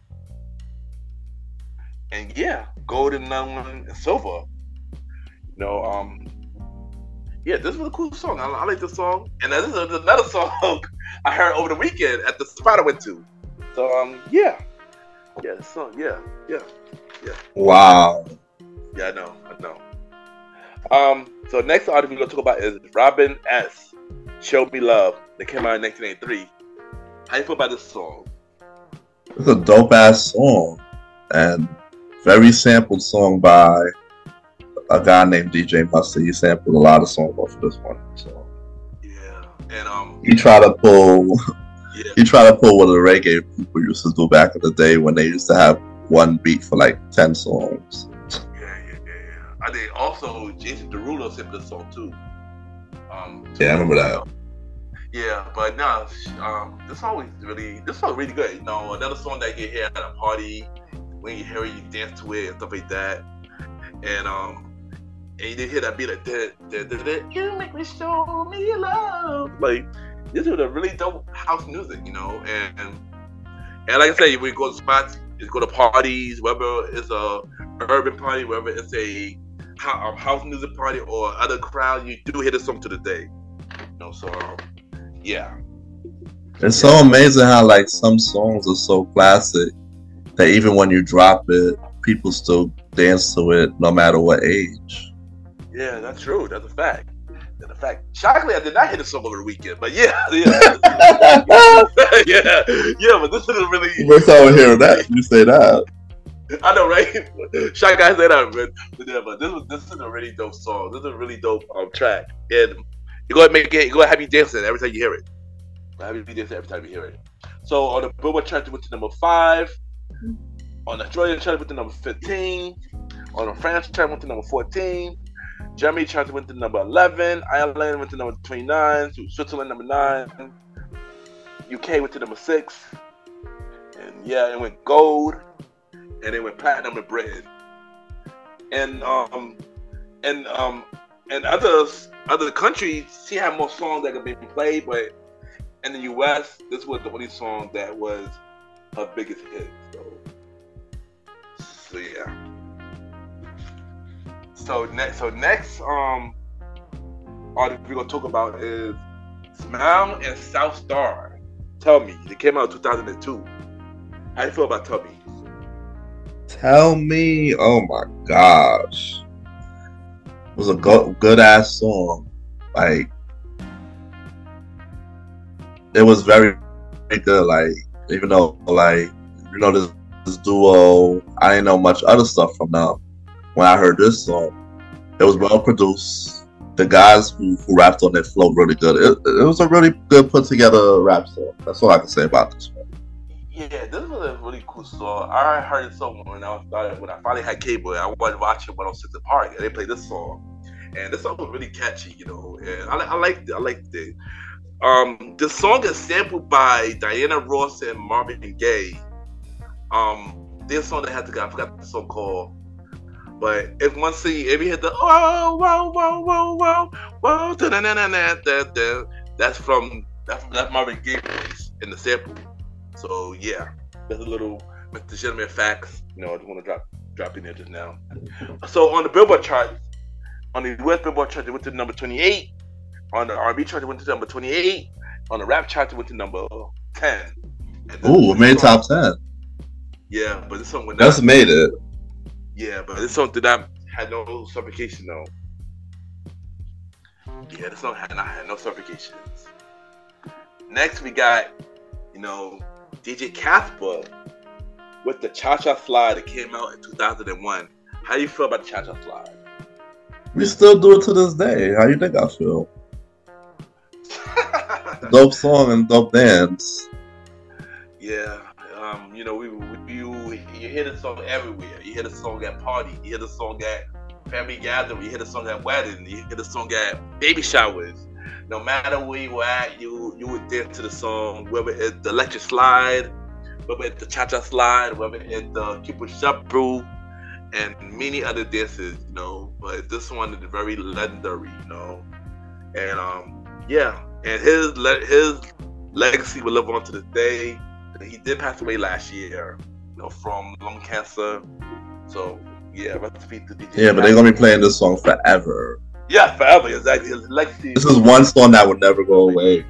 and yeah, gold and silver. Yeah, this was a cool song. I like this song, and this is another song I heard over the weekend at the spot I went to. So yeah, this song, yeah. Wow. Yeah, I know. So next artist we're gonna talk about is Robin S. "Show Me Love." That came out in 1983. How you feel about this song? It's a dope ass song, and very sampled song by a guy named DJ Mustard. He sampled a lot of songs off of this one. So yeah, and he tried to pull what the reggae people used to do back in the day when they used to have one beat for like 10 songs. Yeah. I think also Jason Derulo sampled this song too. Yeah, I remember that. Yeah, but no, this song really good. Another song that you hear at a party, when you hear it, you dance to it and stuff like that. And you did hear that beat like that. You make me show me love. Like, this is a really dope house music, And like I said, when you go to spots, you go to parties, whether it's a urban party, whether it's a house music party or other crowd, you do hear the song to the day. So yeah. It's so amazing how like some songs are so classic that even when you drop it, people still dance to it no matter what age. Yeah, that's true. That's a fact. Shockingly, I did not hear the song over the weekend, but yeah. But this is a really. First time I hear that, you say that. I know, right? Shockingly, I say that, but this is a really dope song. This is a really dope track, and you're gonna have you dancing every time you hear it. So on the Billboard chart, it went to number 5. On the Australian chart, it went to number 15. On the France chart, it went to number 14. Germany chart went to number 11. Ireland went to number 29. Switzerland number 9. UK went to number 6. And yeah, it went gold. And it went platinum in Britain. And other countries, she had more songs that could be played, but in the US, this was the only song that was her biggest hit. So yeah. So next artist we're gonna talk about is Smile and South Star. Tell Me. They came out in 2002. How you feel about Tell Me? Tell Me, oh my gosh. It was a good ass song. Like, it was very, very good. Like, even though, like, this duo, I didn't know much other stuff from them. When I heard this song, it was well produced. The guys who rapped on it flowed really good. It was a really good put together rap song. That's all I can say about this one. Yeah, this was a really cool song. I heard it so when I finally had cable. I wanted to watch it when I was at the park, and they played this song. And this song was really catchy, and I liked it. The song is sampled by Diana Ross and Marvin Gaye. This song that had the guy, I forgot the song called. But if you hit the whoa, that's Marvin Gaye voice in the sample. So yeah, that's a little Mr. Gentleman facts. I just want to drop in there just now. So on the Billboard chart, on the US Billboard chart, it went to number 28. On the R&B chart, it went to number 28. On the rap chart, it went to number 10. Ooh, it made top 10. Yeah, but this song went. That's made it. Yeah, but this song had no suffocation though. Yeah, this song had no suffocations. Next, we got, DJ Casper with the Cha Cha Slide that came out in 2001. How do you feel about the Cha Cha Slide? We still do it to this day. How you think I feel? Dope song and dope dance. Yeah, you hear the song everywhere. You hear the song at party. You hear the song at family gathering. You hear the song at wedding. You hear the song at baby showers. No matter where you were at, you would dance to the song. Whether it's the electric slide, whether it's the Cha Cha Slide, whether it's the Cupid Shop Brew, and many other dances. But this one is very legendary. And yeah, and his legacy will live on to this day. He did pass away last year, from lung cancer. So yeah, rest in peace to DJ. Yeah, but they're gonna be playing this song forever. Yeah, forever. Exactly. His legacy. This is one song that would never go away.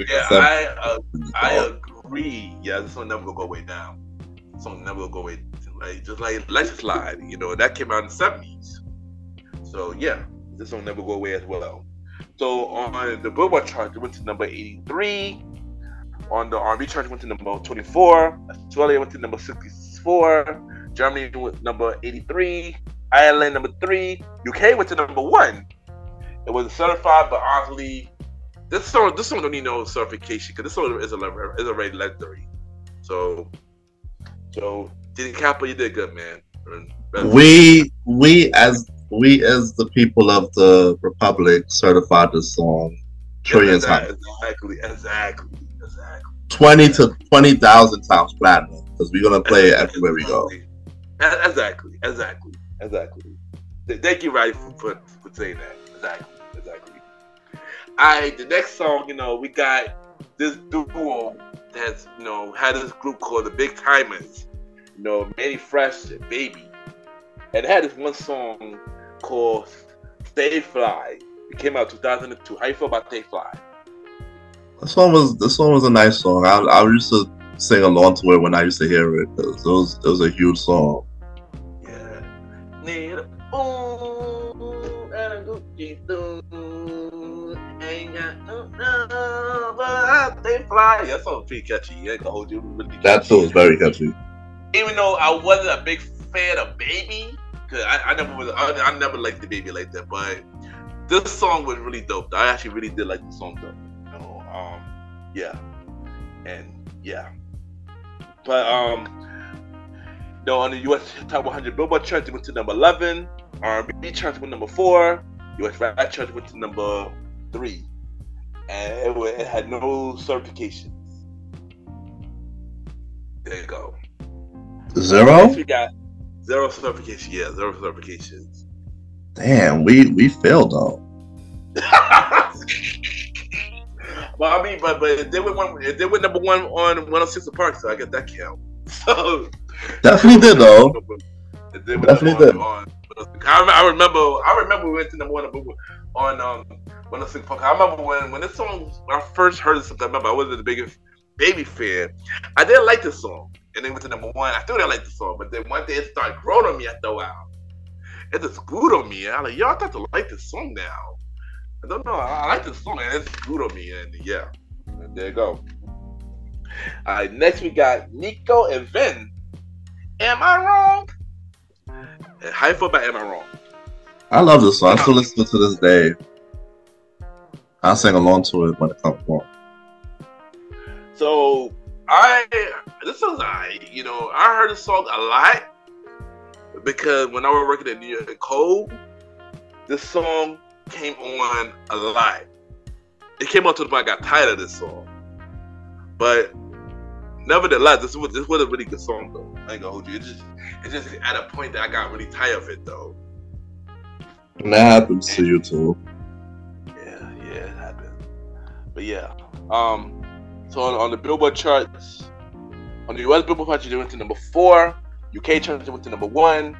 I agree. Yeah, this song never will go away now. This song never will go away. Just like Let's Slide, that came out in the 70s. So yeah, this song never go away as well. So on the Billboard chart, it went to number 83. On the R&B chart, it went to number 24. Australia went to number 64. Germany went number 83. Ireland number 3. UK went to number 1. It was certified, but honestly, this song don't need no certification because this song is already legendary. So DJ Kappa, you did good, man. We as the people of the Republic certified this song trillions times. Exactly. 20,000 times platinum because we're gonna play it everywhere we go. Exactly. Thank you, Roddy, for saying that. Exactly. Alright, the next song, we got this duo that's had this group called the Big Timers. Mannie Fresh and Baby, and it had this one song called "Stay Fly." It came out 2002. How you feel about "Stay Fly"? This song was a nice song. I used to sing along to it when I used to hear it because it was a huge song. Yeah. Need a boom and a Gucci boom. Ain't got no, but I stay fly. That song's pretty catchy. I ain't gonna hold you. Really catchy. That song is very catchy. Even though I wasn't a big fan of Baby, cause I never liked the Baby like that, but this song was really dope. I actually really did like the song though. Yeah, and yeah, but on the U.S. Top 100 Billboard chart, it went to number 11. R&B chart went number 4. U.S. Rap chart went to number 3, and it had no certifications. There you go. 0? We got 0 certifications. Yeah, 0 certifications. Damn, we failed though. Well, I mean, but they went number 1 on 106 Park, so I guess that count. So definitely did though. Definitely did. I remember we went to number 1 on 106 Park. I remember when this song, when I first heard this, I remember I wasn't the biggest Baby fan. I didn't like this song. And then went to number 1. I still didn't like the song, but then one day it started growing on me after a while. It just grew on me. And I'm like, yo, I thought to like this song now. I don't know. I like this song, and it's grew on me. And yeah, and there you go. All right, next we got Nico and Vin. Am I wrong? And how you feel about Am I Wrong? I love this song. I still listen to this day. I sing along to it when it comes on. So this song's I heard this song a lot because when I was working at New York Code, this song came on a lot. It came on to the point I got tired of this song. But nevertheless, this was a really good song though. I ain't gonna hold you. It's just at a point that I got really tired of it though. And that happens to you too. Yeah, it happened. But yeah. So on the Billboard charts, on the US Billboard charts, it went to number 4. UK charts, it went to number 1.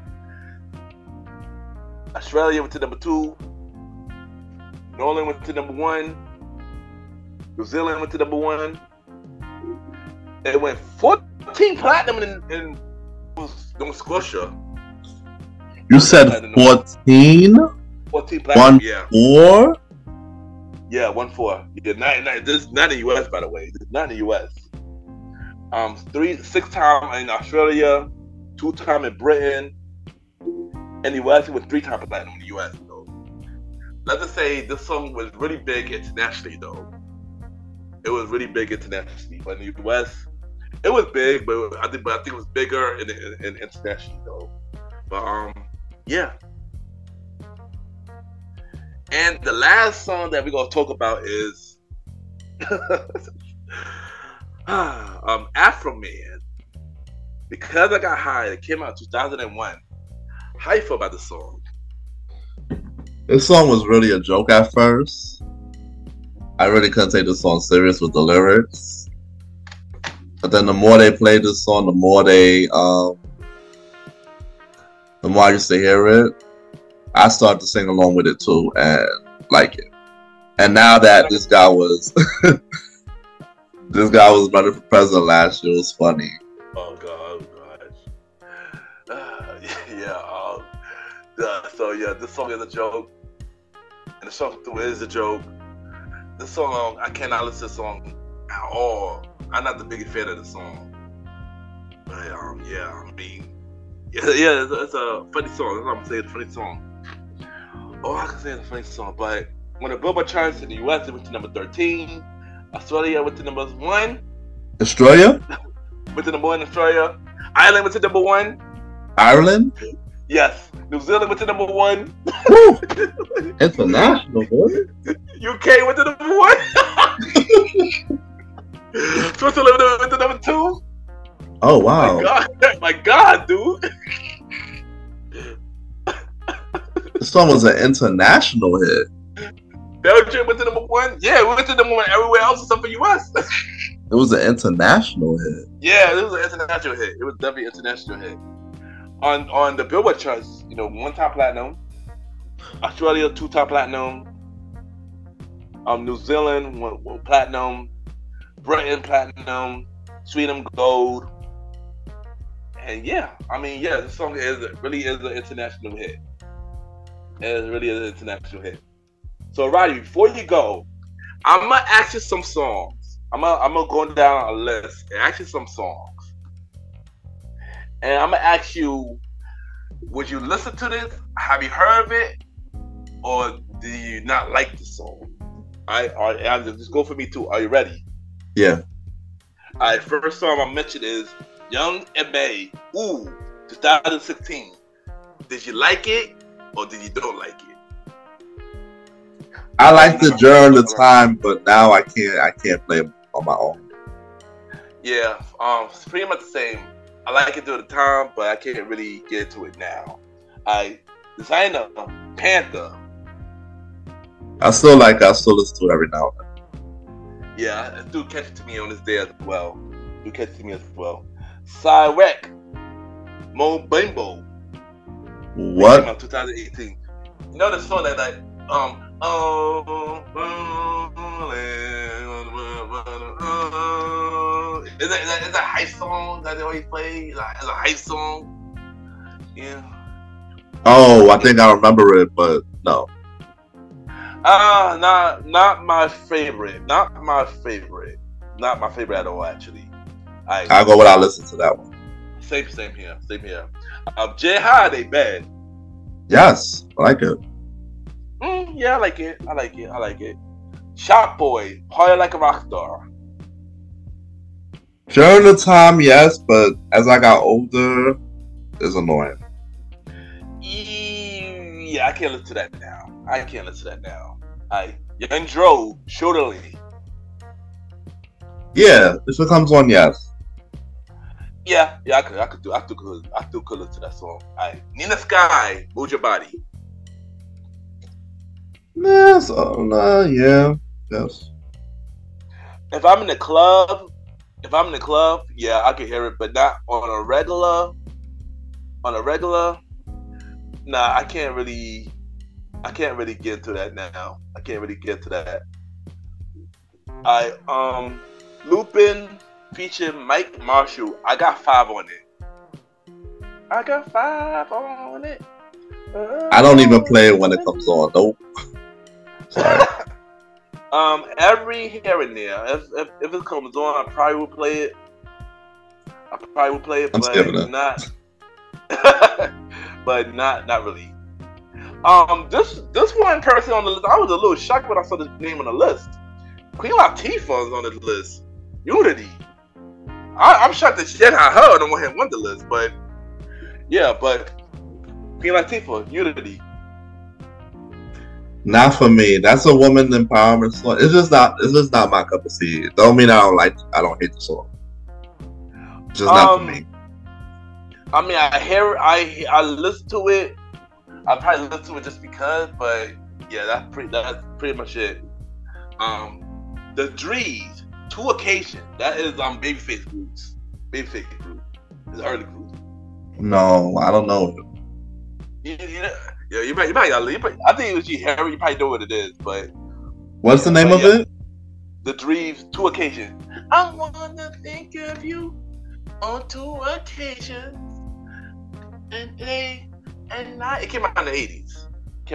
Australia went to number 2. Norland went to number 1. New Zealand went to number 1. It went 14 platinum in Nova Scotia. You said 14? 14 platinum, yeah. 4? Yeah, 1-4. Yeah, this is not in the US, by the way. This is not in the US. 6 times in Australia, 2 times in Britain. In the US, it was 3 times platinum in the US, though. Let's just say this song was really big internationally, though. It was really big internationally, but in the US, it was big, but I think it was bigger in internationally, though. But yeah. And the last song that we're gonna talk about is Afro Man. Because I Got High. It came out in 2001. How you feel about the song? This song was really a joke at first. I really couldn't take this song serious with the lyrics. But then the more they played this song, the more I used to hear it, I started to sing along with it too and like it. And now that this guy was running for president last year, it was funny. Oh God, yeah. This song is a joke, and the song through is a joke. This song, I cannot listen to this song at all. I'm not the biggest fan of the song, but it's a funny song. That's what I'm saying, it's a funny song. Oh, I can say it's a funny song, but when the Billboard charts in the US, it went to number 13. Australia went to number 1. Australia? Went to number 1 in Australia. Ireland went to number 1. Ireland? Yes. New Zealand went to number 1. International, boy. UK went to number 1. Switzerland went to number 2. Oh wow! My God, dude. This song was an international hit. Belgium went to number 1. Yeah, we went to number 1 everywhere else except for US. It was an international hit. Yeah, it was an international hit. It was definitely an international hit. On the Billboard charts, 1 top platinum. Australia 2 top platinum. New Zealand 1 platinum. Britain platinum. Sweden gold. And this song really is an international hit. It really is an international hit. So Roddy, before you go, I'm gonna ask you some songs. I'm gonna go down a list and ask you some songs. And I'm gonna ask you, would you listen to this? Have you heard of it? Or do you not like the song? Just go for me too. Are you ready? Yeah. Alright, first song I mentioned is Young M.A. Ooh, 2016. Did you like it or did you don't like it? I liked it during the time, but now I can't play it on my own. Yeah, it's pretty much the same. I like it during the time, but I can't really get into it now. Designer, Panther. I still listen to it every now and then. Yeah, it do catch it to me on this day as well. Cyrec, Mo Bimbo. What? Came out 2018. You know the song that is a hype song that they always play? It's a hype song. Yeah. Oh, I think I remember it, but no. Not my favorite. Not my favorite at all, actually. I'll go without listening to that one. Same here. Jay Holiday, Bad. Yes, I like it. Yeah, I like it. Shop Boy, Party Like a Rockstar. During the time, yes, but as I got older, it's annoying. Yeah, I can't listen to that now. Young Dro, Shoulderly. Yeah, this one comes on, yes. Yeah, I could listen to that song. Nina Sky, Move Your Body. Yes, yes. If I'm in the club, yeah, I can hear it, but not on a regular. Nah, I can't really get into that now. I can't really get to that. Lupin featuring Mike Marshall. I got 5 on it. I don't even play it when it comes on. Nope. Sorry. Every here and there. If it comes on, I probably will play it. But not. But not really. This one person on the list, I was a little shocked when I saw this name on the list. Queen Latifah is on the list. Unity. I'm shocked that she didn't have her on the One Hit Wonder list, but Queen Latifah, Unity. Not for me. That's a woman empowerment song. It's just not my cup of tea. It don't mean I don't hate the song. It's just not for me. I mean, I listen to it. I probably listen to it just because, but yeah, that's pretty much it. The Drees, Two Occasions. That is Babyface groups. Babyface group. It's early group. No, I don't know. You might. I think it was G Harry. You probably know what it is, but what's the name of it? The Drees, Two Occasions. I wanna think of you on 2 occasions, and night. It came out in the 80s.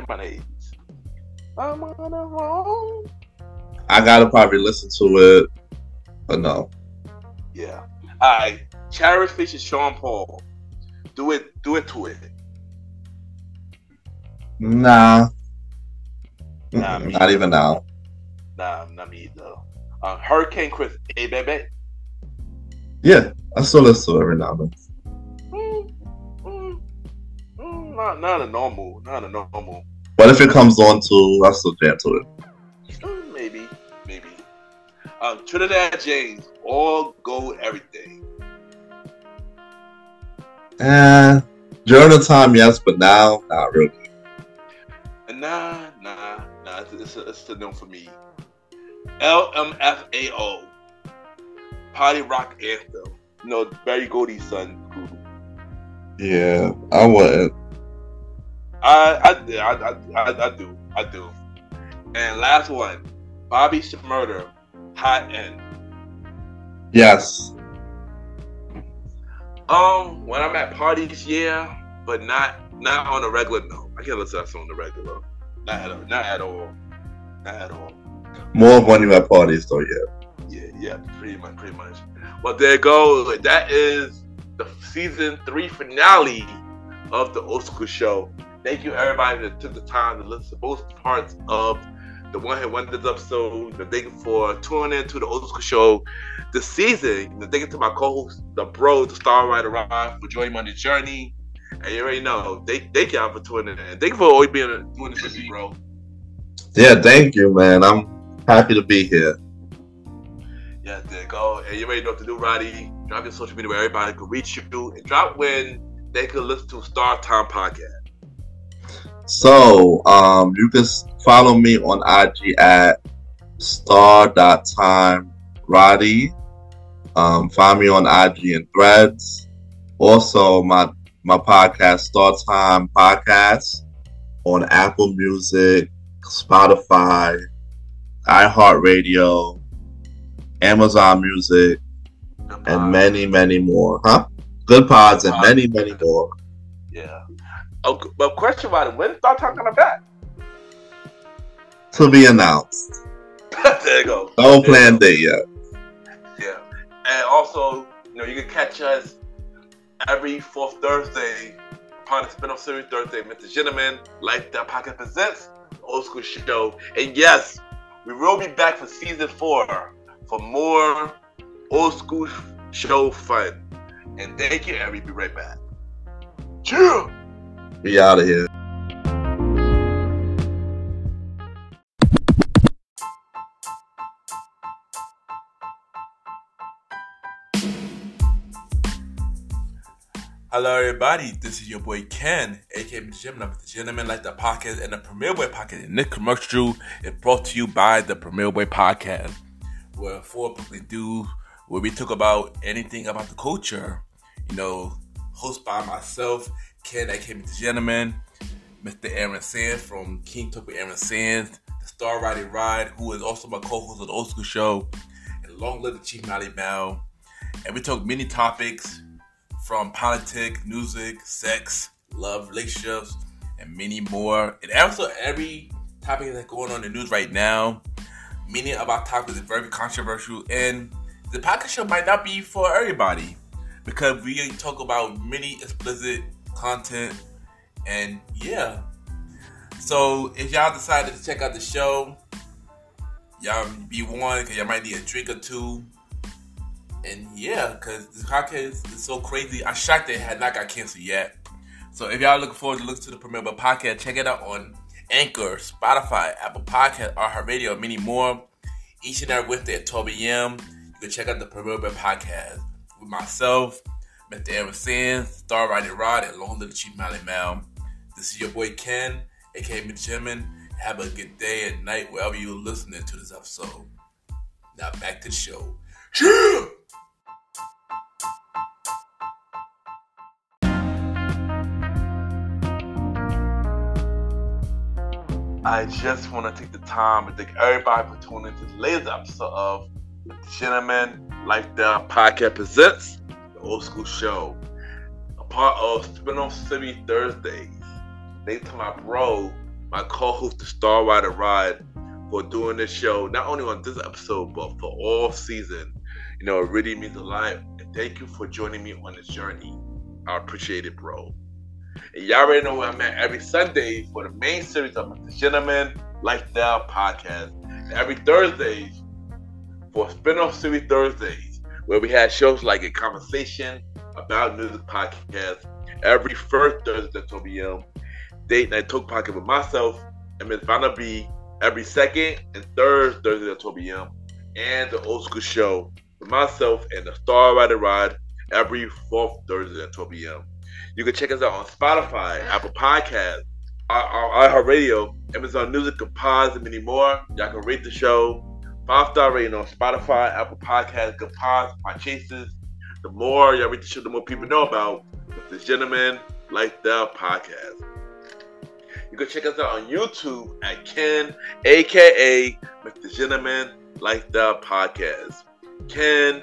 I'm on the road. I gotta probably listen to it, but no. Yeah. Alright. Cherish features Sean Paul. Do it to it. Nah, not even now. Nah, not me either. Hurricane Chris, hey baby. Yeah, I still listen to it every now and then. Not a normal. But if it comes on to, I still jam to it. Maybe. Trinidad James, All Gold Everything. During the time, yes, but now, not really. Nah. It's a no for me. LMFAO, Party Rock Anthem. Barry Gordy's son group. Yeah, I wouldn't. I do. And last one, Bobby Shmurda, Hot End. Yes. When I'm at parties, yeah, but not on a regular note. I can't listen to that song on the regular. Not at all. More of when you at parties, though, yeah. Yeah, pretty much. Well, there you go. That is the season 3 finale of the Old School Show. Thank you, everybody that took the time to listen to both parts of the One Hit Wonders episode. Thank you for tuning in to the Old School Show this season. Thank you to my co-host, the bro, the Star Rider Ron, for joining me on the journey. And you already know, thank y'all for tuning in. Thank you for always doing this with me, bro. Yeah, thank you, man. I'm happy to be here. Yeah, there you go. And you already know what to do, Roddy. Drop your social media where everybody can reach you, and drop when they can listen to Star Time Podcast. So, you can follow me on IG at star.time.roddy. Find me on IG and Threads. Also, my podcast, Star Time Podcast, on Apple Music, Spotify, iHeartRadio, Amazon Music, and many, many more. Good Pods and many, many more. Yeah. Okay, but question about it, when is Star Time coming back? To be announced. There you go. No planned date yet. Yeah. And also, you can catch us every 4th Thursday upon the spin-off series Thursday, Mr. Gentleman, Lifestyle Podcast presents the Old School Show. And yes, we will be back for season 4 for more Old School Show fun. And thank you, and we'll be right back. Cheers! We out of here. Hello, everybody. This is your boy Ken, aka Mr. Gentleman, the Gentleman Like the Podcast and the Premier Boy Podcast. And this commercial is brought to you by the Premier Boy Podcast, where 4 publicly do where we talk about anything about the culture. Hosted by myself, Ken, aka Mr. Gentleman, Mr. Aaron Sands from King Talk with Aaron Sands, the Star Riding Ride, who is also my co-host of the Old School Show, and long live the Chief Mally Mal. And we talk many topics from politics, music, sex, love, relationships, and many more. And also every topic that's going on in the news right now. Many of our topics are very controversial, and the podcast show might not be for everybody because we talk about many explicit content. And yeah, so if y'all decided to check out the show, y'all be warned because y'all might need a drink or two. And yeah, because this podcast is so crazy. I'm shocked it had not got canceled yet. So if y'all looking forward to listen to the Premier Boy Podcast, check it out on Anchor, Spotify, Apple Podcast, iHeartRadio, and many more. Each and every Wednesday at 12 a.m. You can check out the Premier Boy Podcast with myself, Mr. Aaron Sands, Star Riding Rod, and long live the Chief Mally Mal. This is your boy Ken, aka Mr. Gentleman. Have a good day and night wherever you're listening to this episode. Now back to the show. Yeah! I just want to take the time and thank everybody for tuning into the latest episode of the Gentleman Lifestyle Podcast presents the Old School Show, a part of Spin-Off Series Thursdays. Thanks to my bro, my co-host, the Star Rider Ride, for doing this show, not only on this episode, but for all season. You know, it really means a lot. And thank you for joining me on this journey. I appreciate it, bro. And y'all already know where I'm at every Sunday for the main series of the Gentleman Lifestyle Podcast. And every Thursday for Spin-Off Series Thursdays, where we had shows like A Conversation About Music Podcast every first Thursday at 12 p.m. Date Night Talk Podcast with myself and Ms. Vanna B every second and third Thursday at 12 p.m. And the Old School Show with myself and the Star Rider Ride every fourth Thursday at 12 p.m. You can check us out on Spotify, Apple Podcasts, iHeartRadio, Amazon Music, Compose, and many more. Y'all can rate the show 5-star rating on Spotify, Apple Podcasts, Compose, Podchases. The more y'all rate the show, the more people know about the Gentleman Lifestyle Podcast. You can check us out on YouTube at Ken, aka Mr. Gentleman Lifestyle Podcast. Ken,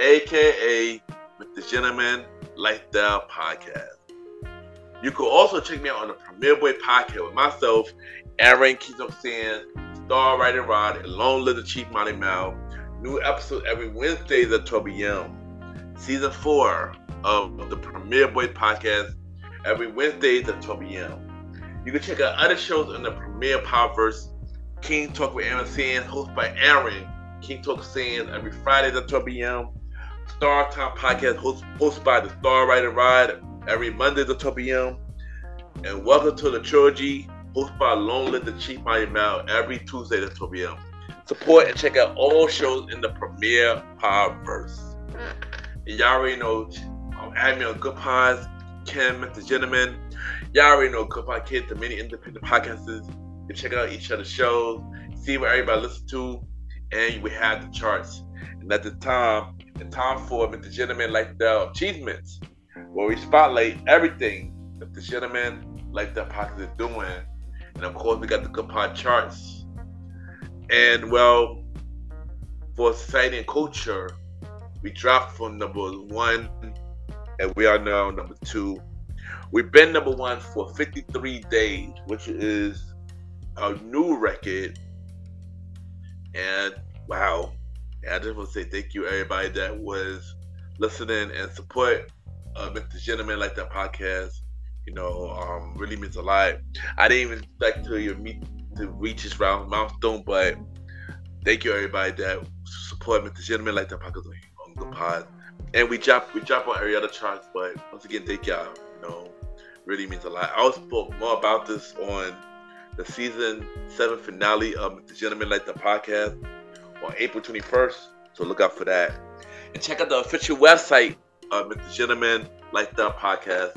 aka Mr. Gentleman Lifestyle Podcast. You can also check me out on the Premier Boy Podcast with myself, Aaron Keys Sands, Star Rider Rod, and Lone Little Chief Monty Mal. New episodes every Wednesday at 12 p.m. Season 4 of the Premier Boy Podcast every Wednesday at 12 p.m. You can check out other shows on the Premier Powerverse. King Talk with Aaron Sands, hosted by Aaron. King Talk Sands every Friday at 12 p.m. Star Time Podcast, hosted by the Star Rider Ride every Monday at 12 p.m. And Welcome to the Trilogy, hosted by Lone Little Chief Mighty Mal every Tuesday at 12 p.m. Support and check out all shows in the Premier Powerverse. And y'all already know, add me on Good Pods, Ken, Mr. Gentleman. Y'all already know Good Pod Kids, the many independent podcasts. You can check out each other's shows, see what everybody listens to, and we have the charts. And at the time for Mr. Gentleman Lifestyle Achievements, where we spotlight everything that the Gentleman Lifestyle Podcast is doing. And of course, we got the Good Pod charts. And well, for society and culture, we dropped from number 1, and we are now number 2. We've been number 1 for 53 days, which is a new record. And wow. And I just want to say thank you everybody that was listening and support Mr. Gentleman Like That Podcast. You know, really means a lot. I didn't even expect to reach this milestone, but thank you everybody that support Mr. Gentleman Like That Podcast on Good Pod. And we drop on every other charts, but once again, thank y'all. You know, really means a lot. I will spoke more about this on the season 7 finale of Mr. Gentleman Like That Podcast on April 21st, so look out for that. And check out the official website of Mr. Gentleman Lifestyle Podcast,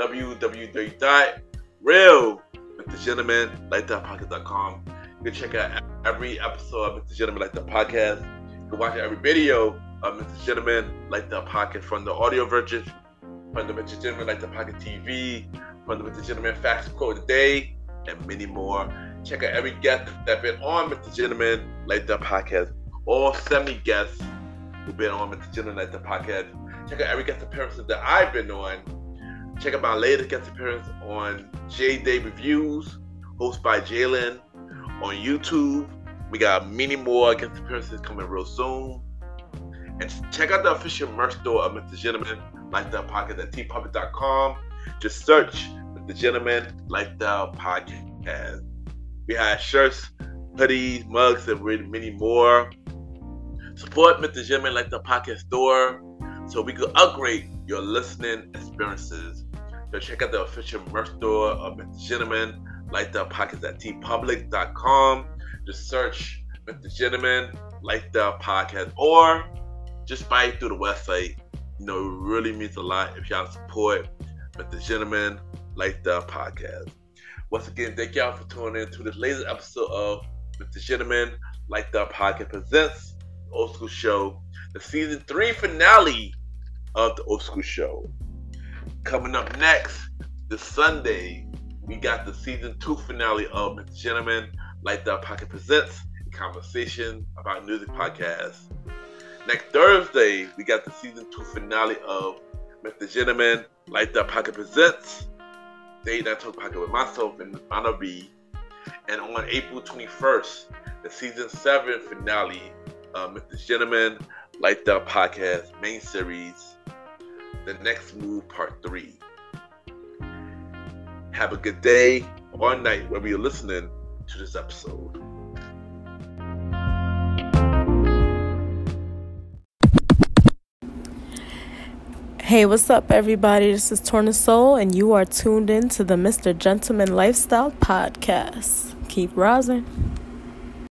www.realmrgentlemanlifestylepodcast.com. You can check out every episode of Mr. Gentleman Lifestyle Podcast. You can watch every video of Mr. Gentleman Lifestyle Podcast from the audio version, from the Mr. Gentleman Lifestyle Podcast TV, from the Mr. Gentleman Facts Quote of the Day, and many more. Check out every guest that's been on Mr. Gentleman Lifestyle Podcast. All 70 guests who've been on Mr. Gentleman Lifestyle Podcast. Check out every guest appearance that I've been on. Check out my latest guest appearance on J Day Reviews, hosted by Jalen on YouTube. We got many more guest appearances coming real soon. And check out the official merch store of Mr. Gentleman Lifestyle Podcast at tpublic.com. Just search Mr. Gentleman Lifestyle Podcast. We have shirts, hoodies, mugs, and many more. Support Mr. Gentleman Lifestyle Podcast store so we could upgrade your listening experiences. So check out the official merch store of Mr. Gentleman Lifestyle Podcast at tpublic.com. Just search Mr. Gentleman Lifestyle Podcast, or just buy it through the website. You know, it really means a lot if y'all support Mr. Gentleman Lifestyle Podcast. Once again, thank y'all for tuning in to this latest episode of Mr. Gentleman Lifestyle Podcast presents Old School Show, the season 3 finale of the Old School Show. Coming up next, this Sunday, we got the season 2 finale of Mr. Gentleman, Light That Pocket presents a conversation about music podcasts. Next Thursday, we got the season 2 finale of Mr. Gentleman, Light That Pocket presents Date Night Talk Pocket with myself and Anna B. And on April 21st, the season 7 finale of Mr. Gentleman, Light That Podcast main series, The Next Move Part 3. Have a good day or night wherever you're listening to this episode. Hey, what's up, everybody? This is Torna Soul, and you are tuned in to the Mr. Gentleman Lifestyle Podcast. Keep rising.